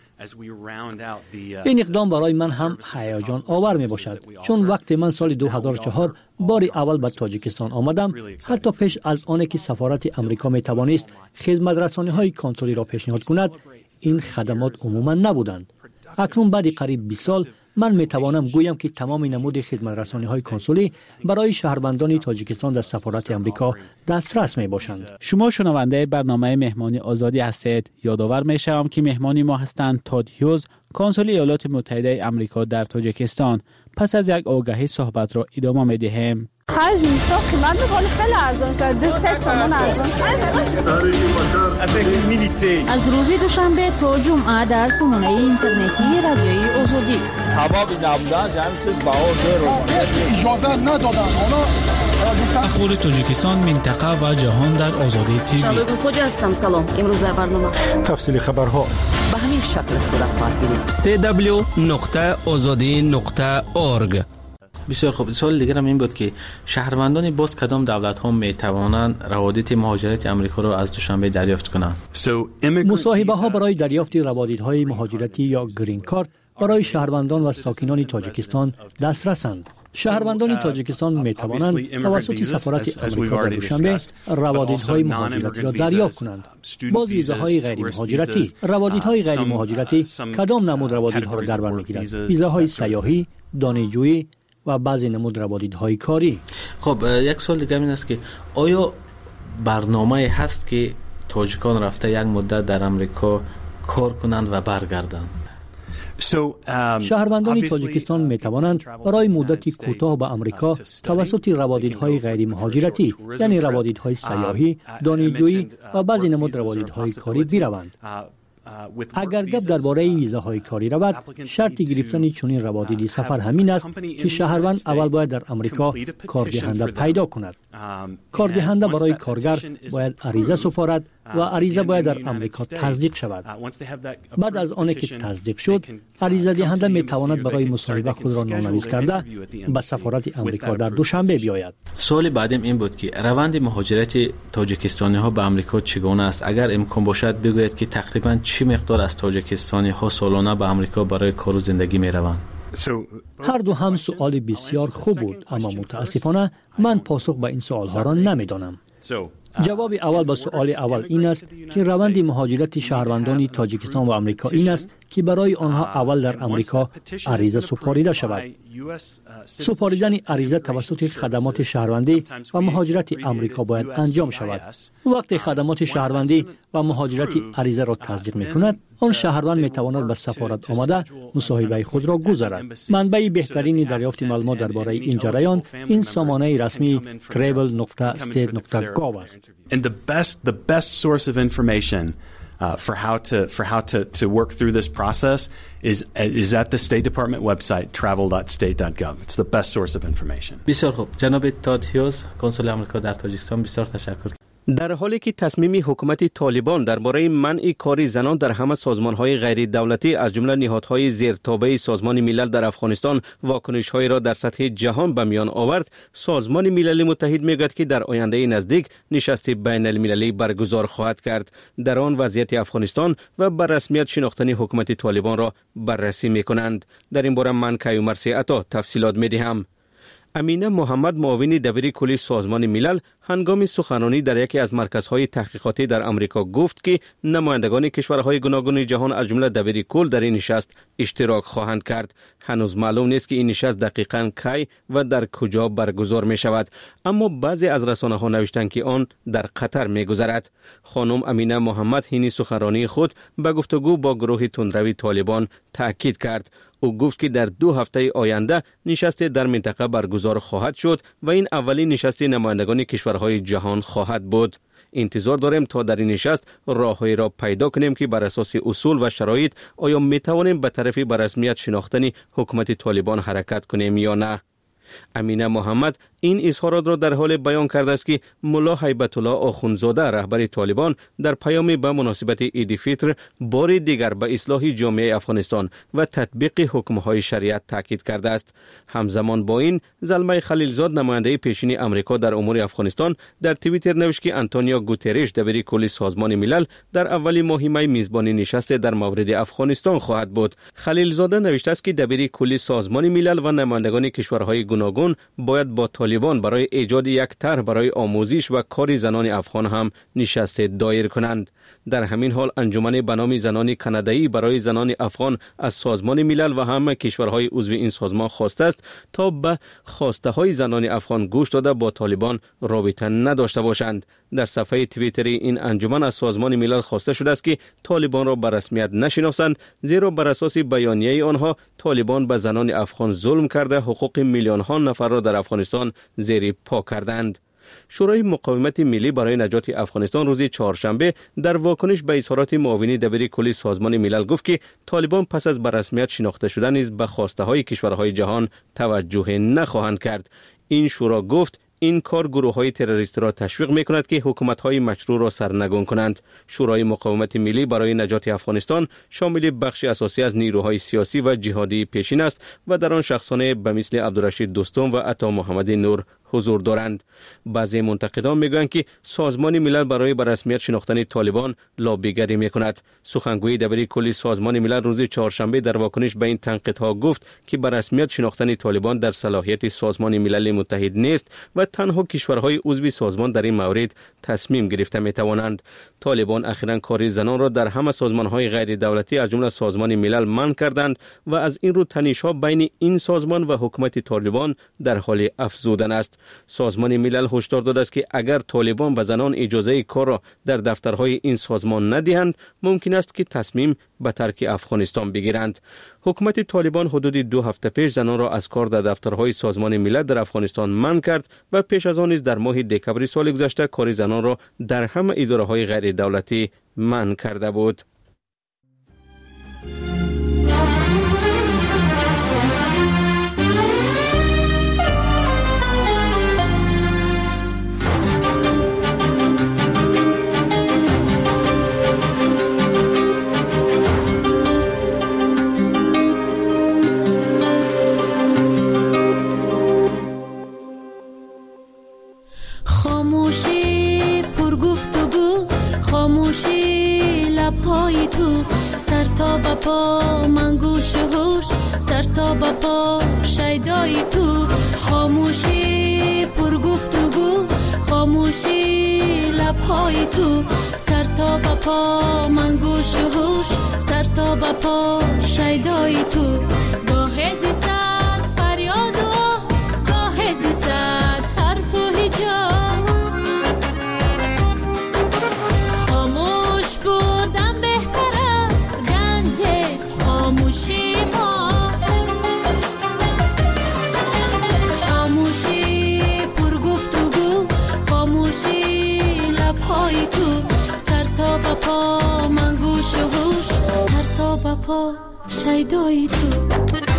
این اقدام برای من هم هیجان آور می باشد، چون وقتی من سال دو هزار و چهار بار اول به تاجیکستان آمدم، حتی پیش از آنکه که سفارت امریکا می توانست خدمت رسانی های کنسولی را پیشنهاد کند، این خدمات عموما نبودند. اکنون بعد قریب بیست سال من می توانم گویم که تمام نمود خدمت رسانی های کنسولی برای شهروندان تاجیکستان در سفارت امریکا دسترس می باشند. شما شنونده برنامه مهمانی آزادی هستید. یادآور می شوم که مهمانی ما هستند تاد هیوز، کنسول ایالات متحده آمریکا در تاجیکستان. پس از یک آگهی صحبت را ادامه می دهیم. خرج اینستا قیمت می‌کنه خیلی ارزان شده، دو سه تومان ارزان شده. از روز دوشنبه تا جمعه در سامانه اینترنتی رادیوی آزادی. هوا بی نبودن همین چیز بهار رو اجازه ندادن. اخبار تاجیکستان، منطقه و جهان در آزادی تیوی. شبگون خوجا هستم. سلام. امروز در برنامه تفصیل خبرها به همین شکل صورت خواهد گرفت. سی دبلیو نقطه آزادی نقطه اورگ. بسیار خوب. سوال دیگر هم این بود که شهروندان باز کدام دولت ها می توانند روابط مهاجرت امریکا را از دوشنبه دریافت کنند؟ مصاحبه ها برای دریافت روابط های مهاجرتی یا گرین کارت برای شهروندان و ساکنان تاجیکستان دسترسند. شهروندان تاجیکستان می توانند توسط سفارت امریکا در دوشنبه روابط های مهاجرتی را دریافت کنند. باز ویزاهای غیر مهاجرتی، روابط های غیر مهاجرتی کدام نمود روابط ها را در بر میگیرد؟ ویزاهای سیاحی، دانشجویی و بعضی نمود روابط های کاری. خب یک سوال دیگه این است که آیا برنامه هست که تاجیکان رفته یک مدت در امریکا کار کنند و برگردند؟ شهروندان تاجیکستان می توانند برای مدتی کوتاه به امریکا توسط روابط های غیر مهاجرتی، یعنی روابط های سیاحی، دانشجویی و بعضی نمود روابط های کاری بروند. اگر گپ درباره ویزاهای کاری رود، شرط گرفتن چنین روابط سفر همین است که شهروند اول باید در امریکا کاردهنده پیدا کند. کاردهنده برای کارگر باید عریضه سپارد و عریضه باید در امریکا تصدیق شود. بعد از آنکه که تصدیق شد، عریضه دهنده می تواند برای مصاحبه خود را نامنویس کرده به سفارت امریکا در دوشنبه بیاید. سوال بعدیم این بود که روند مهاجرت تاجیکستانی ها به امریکا چگونه است؟ اگر امکان باشد بگویید که تقریبا چه مقدار از تاجیکستانی ها سالانه به امریکا برای کار و زندگی می روند؟ هر دو هم سوال بسیار خوب بود، اما متاسفانه من پاسخ به این سوال ها را نمی دانم. جواب اول به سوال اول این است که روند مهاجرت شهروندان تاجیکستان و آمریکا این است که برای آنها اول در امریکا عریضه سپاریده شود. سپاریدن عریضه توسط خدمات شهروندی و مهاجرت امریکا باید انجام شود. وقتی خدمات شهروندی و مهاجرت عریضه را تصدیق می‌کند، آن شهروند می‌تواند به سفارت آمده مصاحبه خود را گزارد. منبع بهترین دریافت معلومات درباره این جریان این سامانه رسمی travel dot state dot gov است. And the best the best source of information Uh, for how to for how to to work through this process is is at the State Department website travel dot state dot gov. It's the best source of information. بسیار خوب. جناب تاد هیوز، کنسول آمریکا در تاجیکستان، بسیار تشکر. در حالی که تصمیم حکومت طالبان درباره منع کار زنان در همه سازمان‌های غیر دولتی از جمله نهادهای زیرتابع سازمان ملل در افغانستان واکنش‌هایی را در سطح جهان به میان آورد، سازمان ملل متحد می‌گوید که در آینده نزدیک نشست بین المللی برگزار خواهد کرد. در آن وضعیت افغانستان و بر رسمیت شناختن حکومت طالبان را بررسی می‌کنند. در این باره من کیومرثی عطا تفصیلات می‌دهم. امینه محمد، معاون دبیر کلی سازمان ملل، هنگام سخنرانی در یکی از مرکزهای تحقیقاتی در امریکا گفت که نمایندگان کشورهای گوناگون جهان از جمله دبیر کل در این نشست اشتراک خواهند کرد. هنوز معلوم نیست که این نشست دقیقاً کی و در کجا برگزار می شود، اما بعضی از رسانه ها نوشتند که آن در قطر می گذرد. خانم امینه محمد حین سخنرانی خود به گفتگو با گروه تندروی طالبان تاکید کرد. او گفت که در دو هفته آینده نشست در منطقه برگزار خواهد شد و این اولین نشست نمایندگان کشورهای جهان خواهد بود. انتظار داریم تا در این نشست راههایی را پیدا کنیم که بر اساس اصول و شرایط آیا می توانیم به طرف به رسمیت شناختن حکومت طالبان حرکت کنیم یا نه. امینه محمد این اظهارات را در حال بیان کرده است که ملا هیبت الله آخوندزاده رهبر طالبان در پیامی به مناسبت عید فطر بار دیگر به اصلاح جامعه افغانستان و تطبیق حکم‌های شریعت تاکید کرده است. همزمان با این زلمه خلیلزاد، نماینده پیشین امریکا در امور افغانستان، در توییتر نوشت که آنتونیو گوترش دبیر کل سازمان ملل در اول ماه می میزبانی نشست در مورد افغانستان خواهد بود. خلیلزاده نوشته است که دبیر کل سازمان ملل و نمایندگان کشورهای گوناگون باید با طالبان برای ایجاد یک طرح برای آموزش و کار زنان افغان هم نشست دایر کنند. در همین حال انجمن به نام زنان کانادایی برای زنان افغان از سازمان ملل و همه کشورهای عضو این سازمان خواسته است تا به خواسته های زنان افغان گوش داده با طالبان رابطه نداشته باشند. در صفحه توییتری این انجمن از سازمان ملل خواسته شده است که طالبان را به رسمیت نشناسند، زیرا بر اساس بیانیه آنها طالبان به زنان افغان ظلم کرده حقوق میلیون ها نفر را در افغانستان زیر پا کردند. شورای مقاومت ملی برای نجات افغانستان روز چهارشنبه در واکنش به اظهارات معاون دبیر کلی سازمان ملل گفت که طالبان پس از به رسمیت شناخته شدن نیز به خواسته های کشورهای جهان توجه نخواهند کرد. این شورا گفت این کار گروه های تروریستی را تشویق می کند که حکومت های مشروع را سرنگون کنند. شورای مقاومت ملی برای نجات افغانستان شامل بخش اساسی از نیروهای سیاسی و جهادی پیشین است و در آن شخصان به مثل عبدالرشید دوستم و عطا محمد نور حضور دارند. بعضی منتقدان میگویند که سازمان ملل برای به رسمیت شناختن طالبان لابیگری میکند. سخنگوی دبیر کلی سازمان ملل روز چهارشنبه در واکنش به این تنقیدها گفت که به رسمیت شناختن طالبان در صلاحیت سازمان ملل متحد نیست و تنها کشورهای عضو سازمان در این مورد تصمیم گرفته میتوانند. طالبان اخیراً کار زنان را در همه سازمانهای غیر دولتی از جمله سازمان ملل منع کردند و از این رو تنش‌ها بین این سازمان و حکومت طالبان در حال افزودن است. سازمان ملل هشدار داده است که اگر طالبان به زنان اجازه کار را در دفترهای این سازمان ندهند، ممکن است که تصمیم به ترک افغانستان بگیرند. حکومت طالبان حدود دو هفته پیش زنان را از کار در دفترهای سازمان ملل در افغانستان منع کرد و پیش از آن نیز در ماه دکمبر سال گذشته کار زنان را در همه اداره‌های غیر دولتی منع کرده بود. سر تا با پا من گوش و هوش، سر تا با پا شیدای تو، خاموشی پر گفتگو، خاموشی لبهای تو، سر تا به پا من گوش و هوش، سر تا به پا شیدای تو. گاه زیستد فریاد و گاه زیستد حرف و هجاب، خاموش بودن بهتر است، گنج است خاموشی ما. خاموشی پر گفتگو، خاموشی لبهای تو، سر تا به پا من گوش و هوش، سر تا به پا شیدای تو.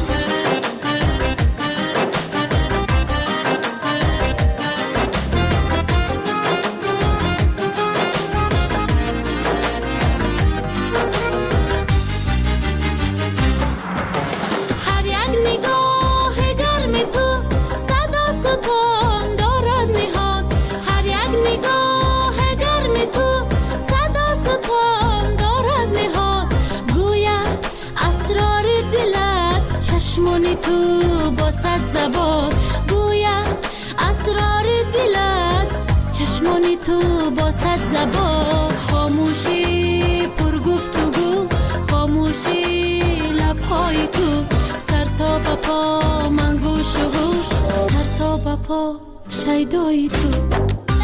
چشمانی تو با صد زبان گویم اسرار دلت، چشمانی تو با صد زبان. خاموشی پر گفتگو، خاموشی لبهای تو، سر تا به پا من گوش و هوش، سر تا به پا شیدای تو.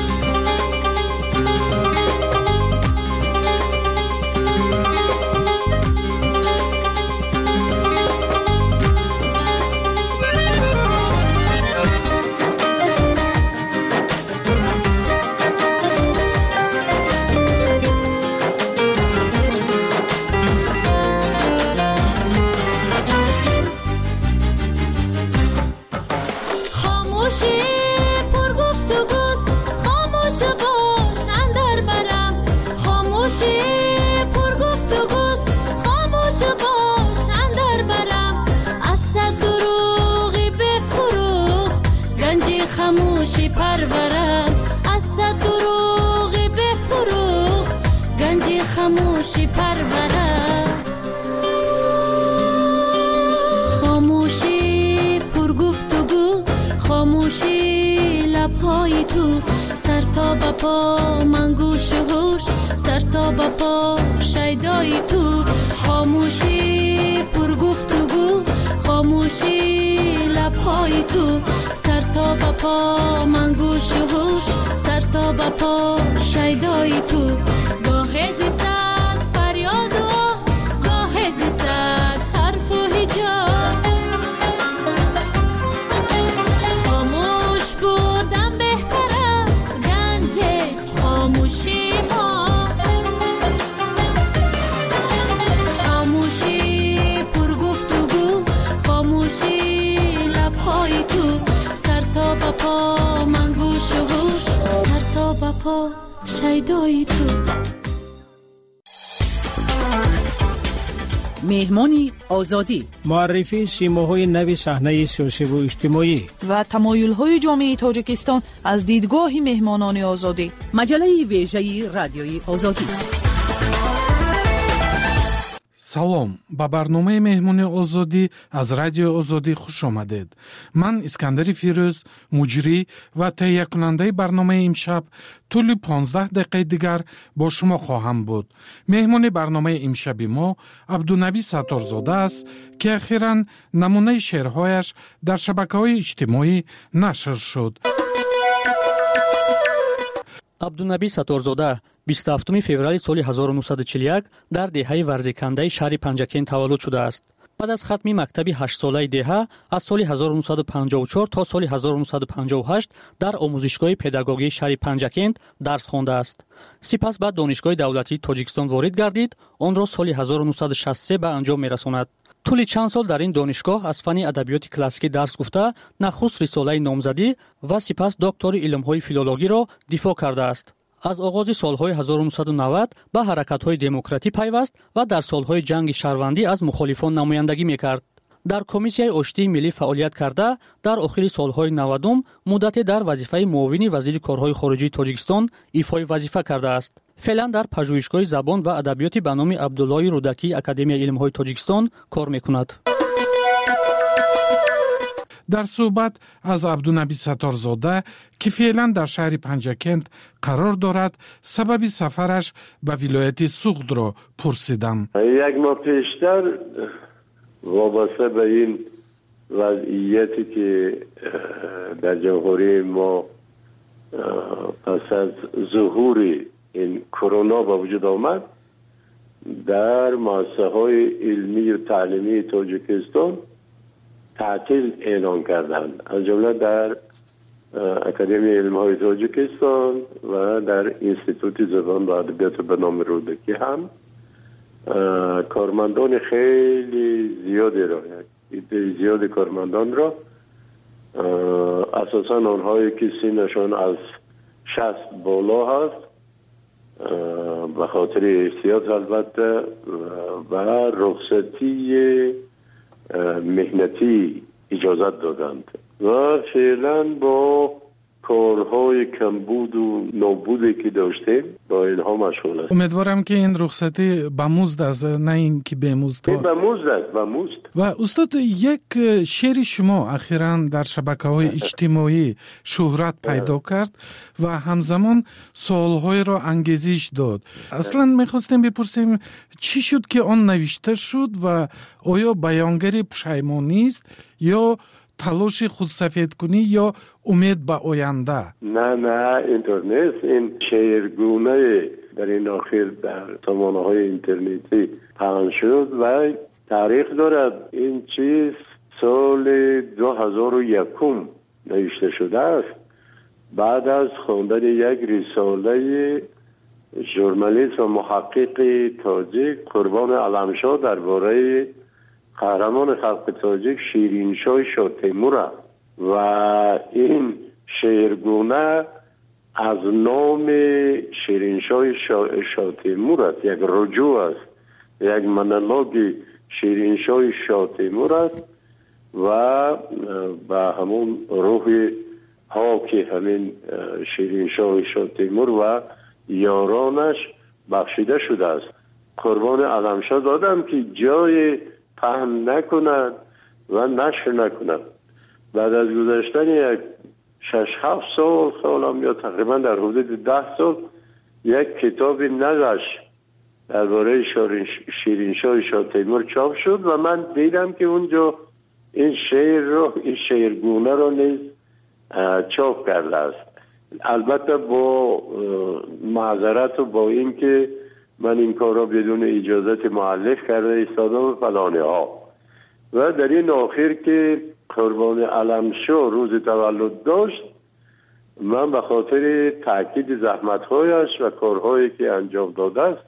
خاموشی پرورم از صد دروغی بفروغ، گنجی خاموشی پرورم. خاموشی پر گفتگو، خاموشی لبهای تو، سر تا به پا من گوش و هوش، سر تا به پا شیدای تو. خاموشی پر گفتگو، خاموشی لبهای تو، سر تا به پا من گوش و هوش، سر تا به پا شیدای تو. گاه زیستد فریاد و گاه زیستد حرف و هجاب، خاموش بودن بهتر است، گنج است خاموشی ما. خاموشی پر گفتگو، خاموشی لبهای تو، سر تا به پا من گوش و هوش، سر تا به پا شیدای تو. مهمانی آزادی، معرفی سیماهای نوی صحنه سیاسی و اجتماعی و تمایل‌های جامعه تاجیکستان از دیدگاه مهمانان آزادی. مجله ویژه رادیوی آزادی. салом ба барномаи меҳмони озодӣ аз радиои озодӣ хуш омадед. ман искандари фирӯз, муҷрӣ ва таҳиякунандаи барномаи имшаб тӯли понздаҳ дақиқаи дигар бо шумо хоҳам буд. меҳмони барномаи имшаби мо абдунабӣ сатторзода аст, ки ахиран намунаи шеърҳояш дар шабакаҳои иҷтимоӣ нашр шуд. абдунабӣ сатторзода бисту ҳафтуми феврали соли ҳазору нуҳсаду чилу як дар деҳаи варзикандаи шаҳри Панҷакен таваллуд шудааст. баъд аз хатми мактаби ҳаштсолаи деҳа аз соли ҳазору нуҳсаду панҷоҳу чор то соли ҳазору нуҳсаду панҷоҳу ҳашт дар омӯзишгоҳи педагогии шаҳри Панҷакент дарс хондааст. сипас ба донишгоҳи давлатии Тоҷикистон ворид гардид, онро соли ҳазору нуҳсаду шасту се ба анҷом мерасонад. тӯли чанд сол дар ин донишгоҳ аз фанни адабиёти классикӣ дарс гуфта, нахуст рисолаи номзадӣ ва сипас доктори илмҳои филологиро дифоъ кардааст. аз оғози солҳои ҳазору нуҳсаду навад ба ҳаракатҳои демократӣ пайваст ва дар солҳои ҷанги шаҳрвандӣ аз мухолифон намояндагӣ мекард. дар комиссияи оштии миллӣ фаъолият карда, дар охири солҳои навадум муддате дар вазифаи муовини вазири корҳои хориҷии Тоҷикистон ифои вазифа кардааст. феълан дар пажӯҳишгоҳи забон ва адабиёти ба номи Абдуллои Рудакии Академияи илмҳои Тоҷикистон кор мекунад. در صحبت از عبدالنبی ستارزاده که فعلا در شهر پنجکند قرار دارد سبب سفرش به ولایت سوخت را پرسیدم. یک ماه پیشتر وابسته به این وضعیتی که در جمهوری ما پس از ظهور این کرونا به وجود آمد، در مؤسسه های علمی و تعلیمی تاجیکستان تعطیل اعلان کردند، از جمله در اکادمی علم های تاجیکستان و در انستیتوت زبان و ادبیات به نام رودکی هم کارمندان خیلی زیادی را عده زیاد کارمندان را اساسا آنهایی که سنشان از شصت بالا هست به خاطر احتیاط البته و رخصتی مهنتی اجازت دادند و فعلا با کارهای کمبود و نابودی که داشتیم با اینها مشغول است. امیدوارم که این رخصتی به مزد است، نه این که به مزد. به مزد است، به مزد. و استاد یک شعر شما اخیراً در شبکه‌های اجتماعی شهرت پیدا کرد و همزمان سوال‌های را انگیزش داد. اصلاً می‌خواستیم بپرسیم چی شد که آن نوشته شد و آیا بیانگر پشیمانی است یا تلاش خودسفید کنی یا امید به آینده؟ نه نه اینطور نیست. این شعرگونه در این آخر در سامانه‌های اینترنتی پخش شد و تاریخ دارد. این چیز سال دو هزار و یک نوشته شده است بعد از خواندن یک رساله ژورنالیست و محقق تاجیک قربان علمشاه درباره قهرمان خلق تاجیک شیرینشاه شاه تیمور و این شعرگونه از نام شیرینشاه شاه تیمور است، یک رجوع است، یک مونولوگ شیرینشاه شاه تیمور است و به همون روح ها که همین شیرینشاه شاه تیمور و یارانش بخشیده شده است. قربان علمشاه دادم که جای پهن نکنند و نشر نکنند. بعد از گذشتن یک شش هفت سال سالم یا تقریبا در حدود ده سال یک کتاب نقش درباره شیرینشاه شاه تیمور چاپ شد و من دیدم که اونجا این شعر رو این شعرگونه رو نیز چاپ کرده است. البته با معذرت و با اینکه من این کار را بدون اجازت مؤلف کرده ایستادم فلانه ها و در این آخر که قربان علمشاه روز تولد داشت، من به خاطر تاکید زحمت‌هایش و کارهایی که انجام داده است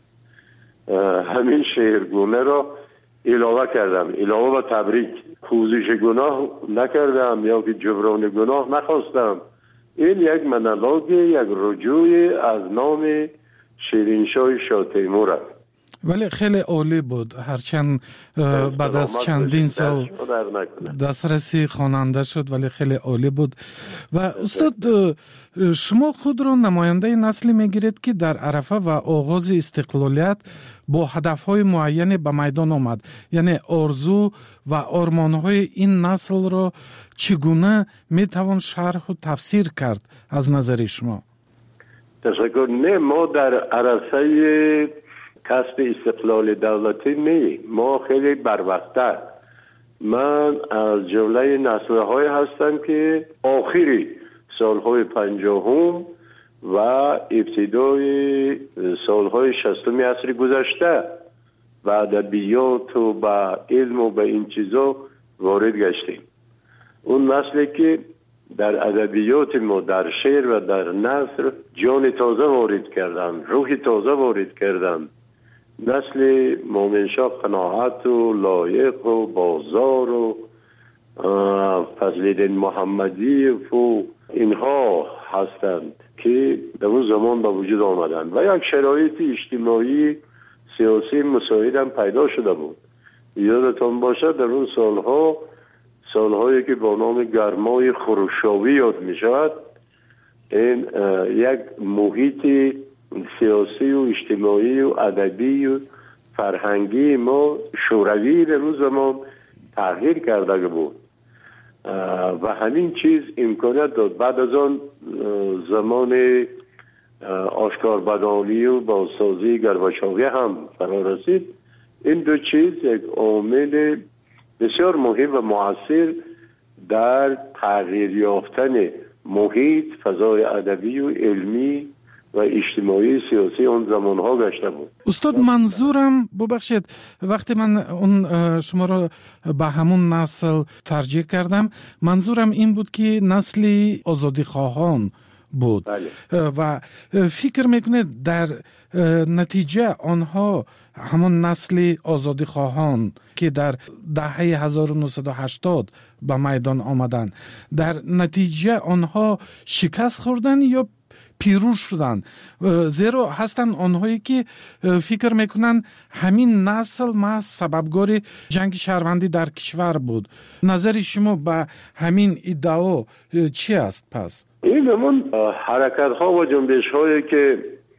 همین شعرگونه را علاوه کردم، علاوه به تبریک. پوزش گناه نکردم یا که جبران گناه نخواستم. این یک مونولوگ، یک رجوع از نام شیرینشاه شاه تیمور است. ولی خیلی عالی بود، هرچند بعد از چندین سال دسترسی خواننده شد ولی خیلی عالی بود. و استاد شما خود را نماینده نسلی میگیرید که در عرفه و آغاز استقلالیت با هدفهای معینی به میدان آمد، یعنی آرزو و آرمانهای این نسل را چگونه میتوان شرح و تفسیر کرد از نظر شما؟ تشکر. نه، ما در عرصه کسب استقلال دولتی نه، ما خیلی بروقت‌تر. من از جمله نسل‌های هستم که آخری سالهای پنجاهم و ابتدای سالهای شصتم عصر گذشته و ادبیات و با علم و با این چیزا وارد گشتیم. اون نسلی که در ادبیات ما در شعر و در نثر جان تازه وارد کردن، روح تازه وارد کردن. نسل مومنشاه قناعت و لایق و بازار و فضل‌الدین محمدی و اینها هستند که در اون زمان به وجود آمدند و یک شرایط اجتماعی سیاسی مساعد هم پیدا شده بود. یادتان باشد در اون سالها سالهایی که با نام گرمای خروشاوی یاد می شود، این یک محیط سیاسی و اجتماعی و ادبی و فرهنگی ما شوروی در اون زمان تغییر کرده بود و همین چیز امکانیت داد. بعد از آن زمان آشکار بدانی و بازسازی گرباچوی هم فرا رسید. این دو چیز یک عامل بسیار مهم و مؤثر در تغییر یافتن محیط، فضای ادبی و علمی و اجتماعی سیاسی اون زمانها گشته بود. استاد منظورم ببخشید وقتی من اون شما را به همون نسل ترجیح کردم، منظورم این بود که نسلی آزادی خواهان بود. بله. و فکر میکنه در نتیجه آنها همون نسل آزادی خواهان که در دهه هزار و نهصد و هشتاد به میدان آمدن، در نتیجه آنها شکست خوردن یا پیروز شدن؟ زیرا هستن آنهایی که فکر میکنن همین نسل ما سببگار جنگ شهروندی در کشور بود. نظر شما به همین ادعا چی است پس؟ این همون حرکت ها و جنبش هایی که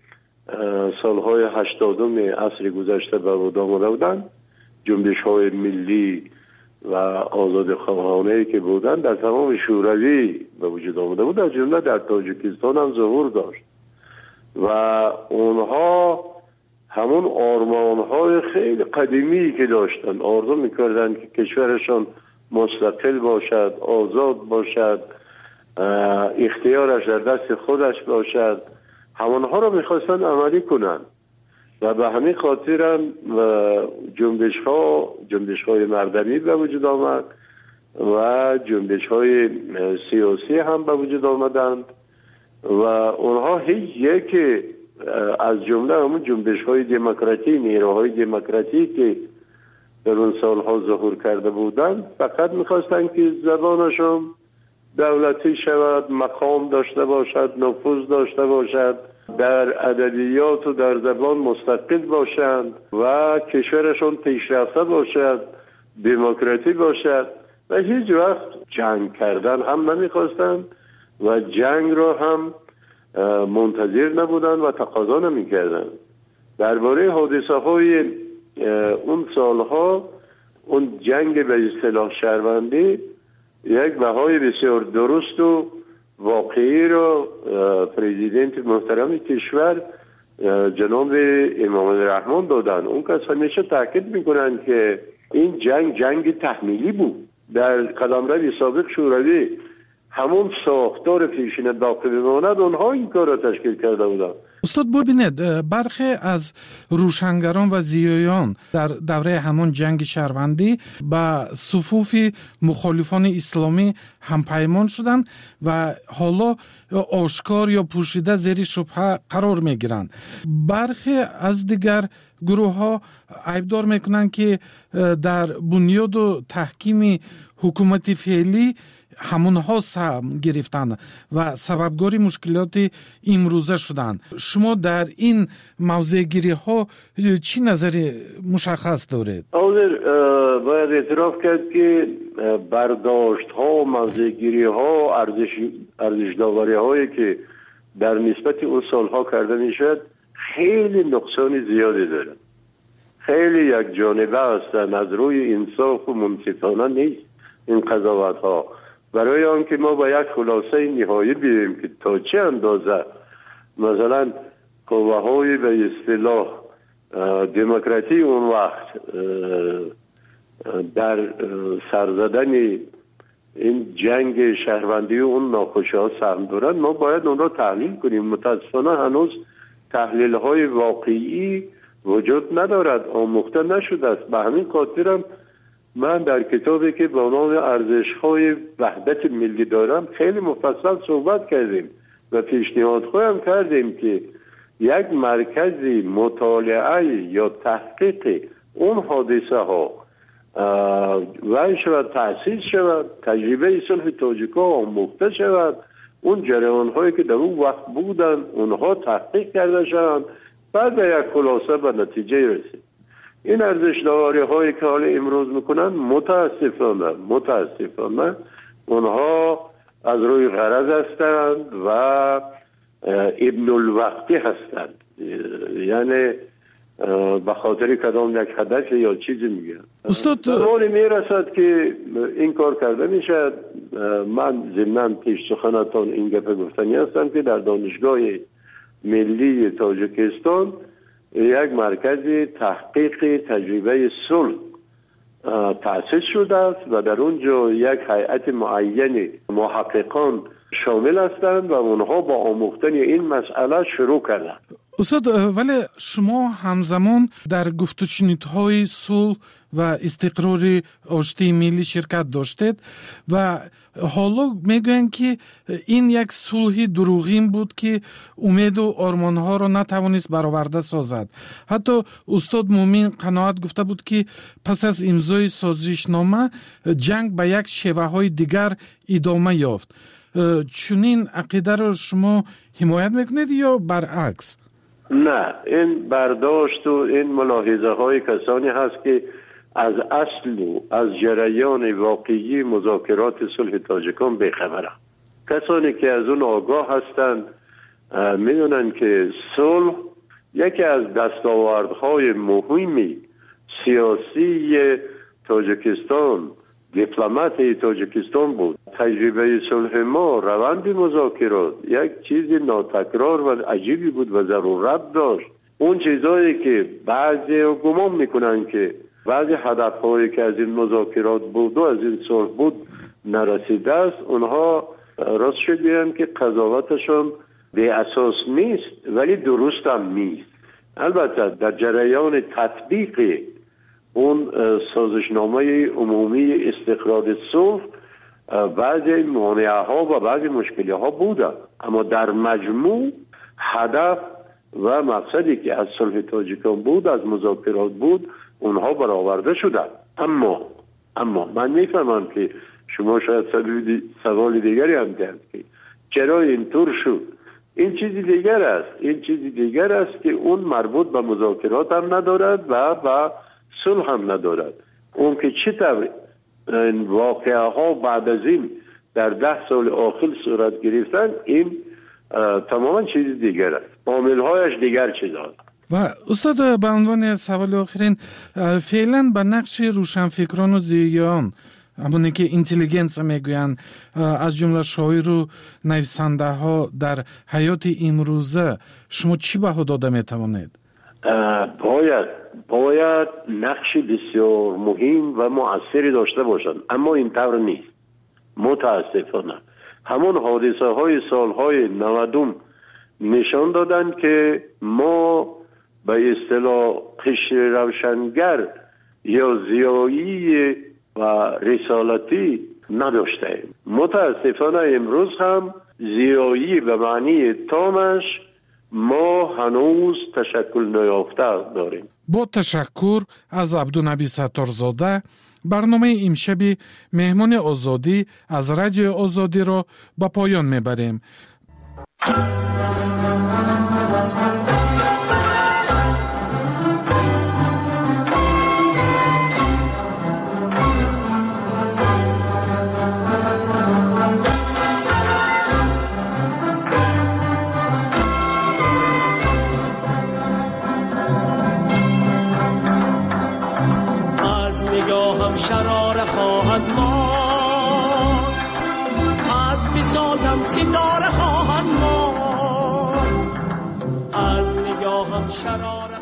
سالهای هشتادم عصر گذشته به وجود آمده بودند، جنبش های ملی و آزاد خواهانه که بودند در تمام شوروی به وجود آمده بود، از جمله در تاجیکستان هم ظهور داشت و اونها همون آرمان های خیلی قدیمی که داشتن، آرزو میکردن که کشورشان مستقل باشد، آزاد باشد، اختیارش در دست خودش باشد، همونها رو میخواستن عملی کنن و به همین خاطر هم جنبش ها جنبش های مردمی به وجود آمد و جنبش های سیاسی هم به وجود آمدند و اونها هیچ یک از جمله همون جنبش های دموکراتی، نیروهای دموکراتی که در اون سالها ظهور کرده بودند فقط میخواستن که زبانشون دولتی شود، مقام داشته باشد، نفوذ داشته باشد، در ادبیات و در زبان مستقل باشند و کشورشون پیشرفته باشد، دموکراتی باشد و هیچ وقت جنگ کردن هم نمیخواستند و جنگ را هم منتظر نبودند و تقاضا نمیکردند. درباره حادثه های اون سالها اون جنگ به اصطلاح شهروندی یک بهای بسیار درست و واقعی رو پرزیدنت محترم کشور جناب امام رحمان دادن. اون کس همیشه تاکید میکنن که این جنگ جنگ تحمیلی بود. در قلمرو سابق شوروی همون ساختار پیشین باقی بماند اونها این کار را تشکیل کرده بودن. استاد ببینید برخی از روشنگران و زیایان در دوره همان جنگ شهروندی به صفوف مخالفان اسلامی همپیمان شدند و حالا آشکار یا پوشیده زیر شبهه قرار می گیرند. برخی از دیگر گروه ها عیبدار میکنند که در بنیاد و تحکیم حکومت فعلی همونها سهم گرفتن و سببگاری مشکلات امروزه شدن. شما در این موضوع گیری ها چی نظری مشخص دارید؟ حاضر باید اعتراف کرد که برداشت ها، موضوع گیری ها، ارزش ارزش داوری هایی که در نسبت اون سالها کرده میشد خیلی نقصان زیادی داره، خیلی یک جانبه هستن، از روی انصاف و منصفانه نیست این قضاوت ها. برای آنکه ما با یک خلاصه نهایی بیاییم که تا چه اندازه مثلا قوه های به اصطلاح دموکراتی اون وقت در سرزدن این جنگ شهروندی و اون ناخوشی ها سهم دارن، ما باید اون را تحلیل کنیم. متاسفانه هنوز تحلیل های واقعی وجود ندارد، آموخته نشده است. به همین خاطرم من در کتابی که با نام ارزش‌های وحدت ملی دارم خیلی مفصل صحبت کردیم و پیشنهاد خواهم کردیم که یک مرکزی مطالعه یا تحقیق اون حادثه ها و شود تأسیس شود، تجربه صلح تاجیک‌ها آموخته شود، اون جریان هایی که در اون وقت بودن اونها تحقیق کرده شوند، بعد به یک خلاصه به نتیجه رسید. این ارزش داوری هایی که حالا امروز میکنن متاسفانه متاسفانه اونها از روی غرض هستند و ابن الوقتی هستند، یعنی به خاطر کدام یک هدف یا چیزی میگن. استاد زمانی میرسد که این کار کرده میشد. من ضمن پیش سخنتان این گپ گفتنی هستم که در دانشگاه ملی تاجیکستان یک مرکز تحقیق تجربه صلح تأسیس شده است و در اونجا یک هیئت معین محققان شامل هستند و اونها با آموختن این مسئله شروع کردند. استاد ولی شما همزمان در گفت و شنودهای صلح و استقرار آشتی ملی شرکت داشتید و حالا میگوین که این یک صلح دروغین بود که امید و آرمانها را نتوانست برآورده سازد. حتی استاد مومین قناعت گفته بود که پس از امضای سازشنامه جنگ به یک شیوه های دیگر ادامه یافت. چنین عقیده را شما حمایت میکنید یا برعکس؟ نه، این برداشت و این ملاحظه های کسانی هست که از اصل و از جریان واقعی مذاکرات صلح تاجیکان بی‌خبرند. کسانی که از اون آگاه هستند میدونن که صلح یکی از دستاوردهای مهمی سیاسی تاجیکستان، دیپلمات تاجیکستان بود. تجربه صلح ما، روند مذاکرات یک چیز ناتکرار و عجیبی بود و ضرورت داشت. اون چیزایی که بعضی گمان میکنن که بعضی هدفهایی که از این مذاکرات بود و از این صلح بود نرسیده است، اونها راست شد بیان که قضاوتشون بی اساس نیست ولی درست هم نیست. البته در جریان تطبیق اون سازشنامه عمومی استقرار صلح بعضی مانعه ها و بعضی مشکلی ها بوده، اما در مجموع هدف و مقصدی که از صلح تاجیکان بود، از مذاکرات بود، اونها برآورده شدند. اما اما من میفهمم که شما شاید سوال دیگری هم دارید که چرا اینطور شد. این چیزی دیگر است این چیزی دیگر است که اون مربوط به مذاکرات هم ندارد و به صلح هم ندارد. اون که چطور این واقعه ها بعد از این در ده سال آخر صورت گرفتن، این تماما چیز دیگر است. عامل هایش دیگر چیز هست. و استاد به عنوان سوال آخرین، فعلا به نقش روشنفکران و زیان، همونی که اینتلیجنس میگوین، از جمله شاعر و نویسنده ها در حیات امروزه شما چی بها داده میتوانید؟ باید باید نقش بسیار مهم و مؤثری داشته باشند، اما این طور نیست. متاسفانه همون حادثه های سالهای نودم نشان دادن که ما به اصطلاح قشر روشنگر یا زیایی و رسالتی نداشتیم. متاسفانه امروز هم زیایی به معنی تامش ما هنوز تشکل نیافته داریم. با تشکر از عبدالنبی ستارزاده، برنامه امشب مهمان آزادی از رادیو آزادی را به پایان میبریم. نگاهم شرار خواهد ماند، از مثالم ستاره خواهد ماند، از نگاهم شرار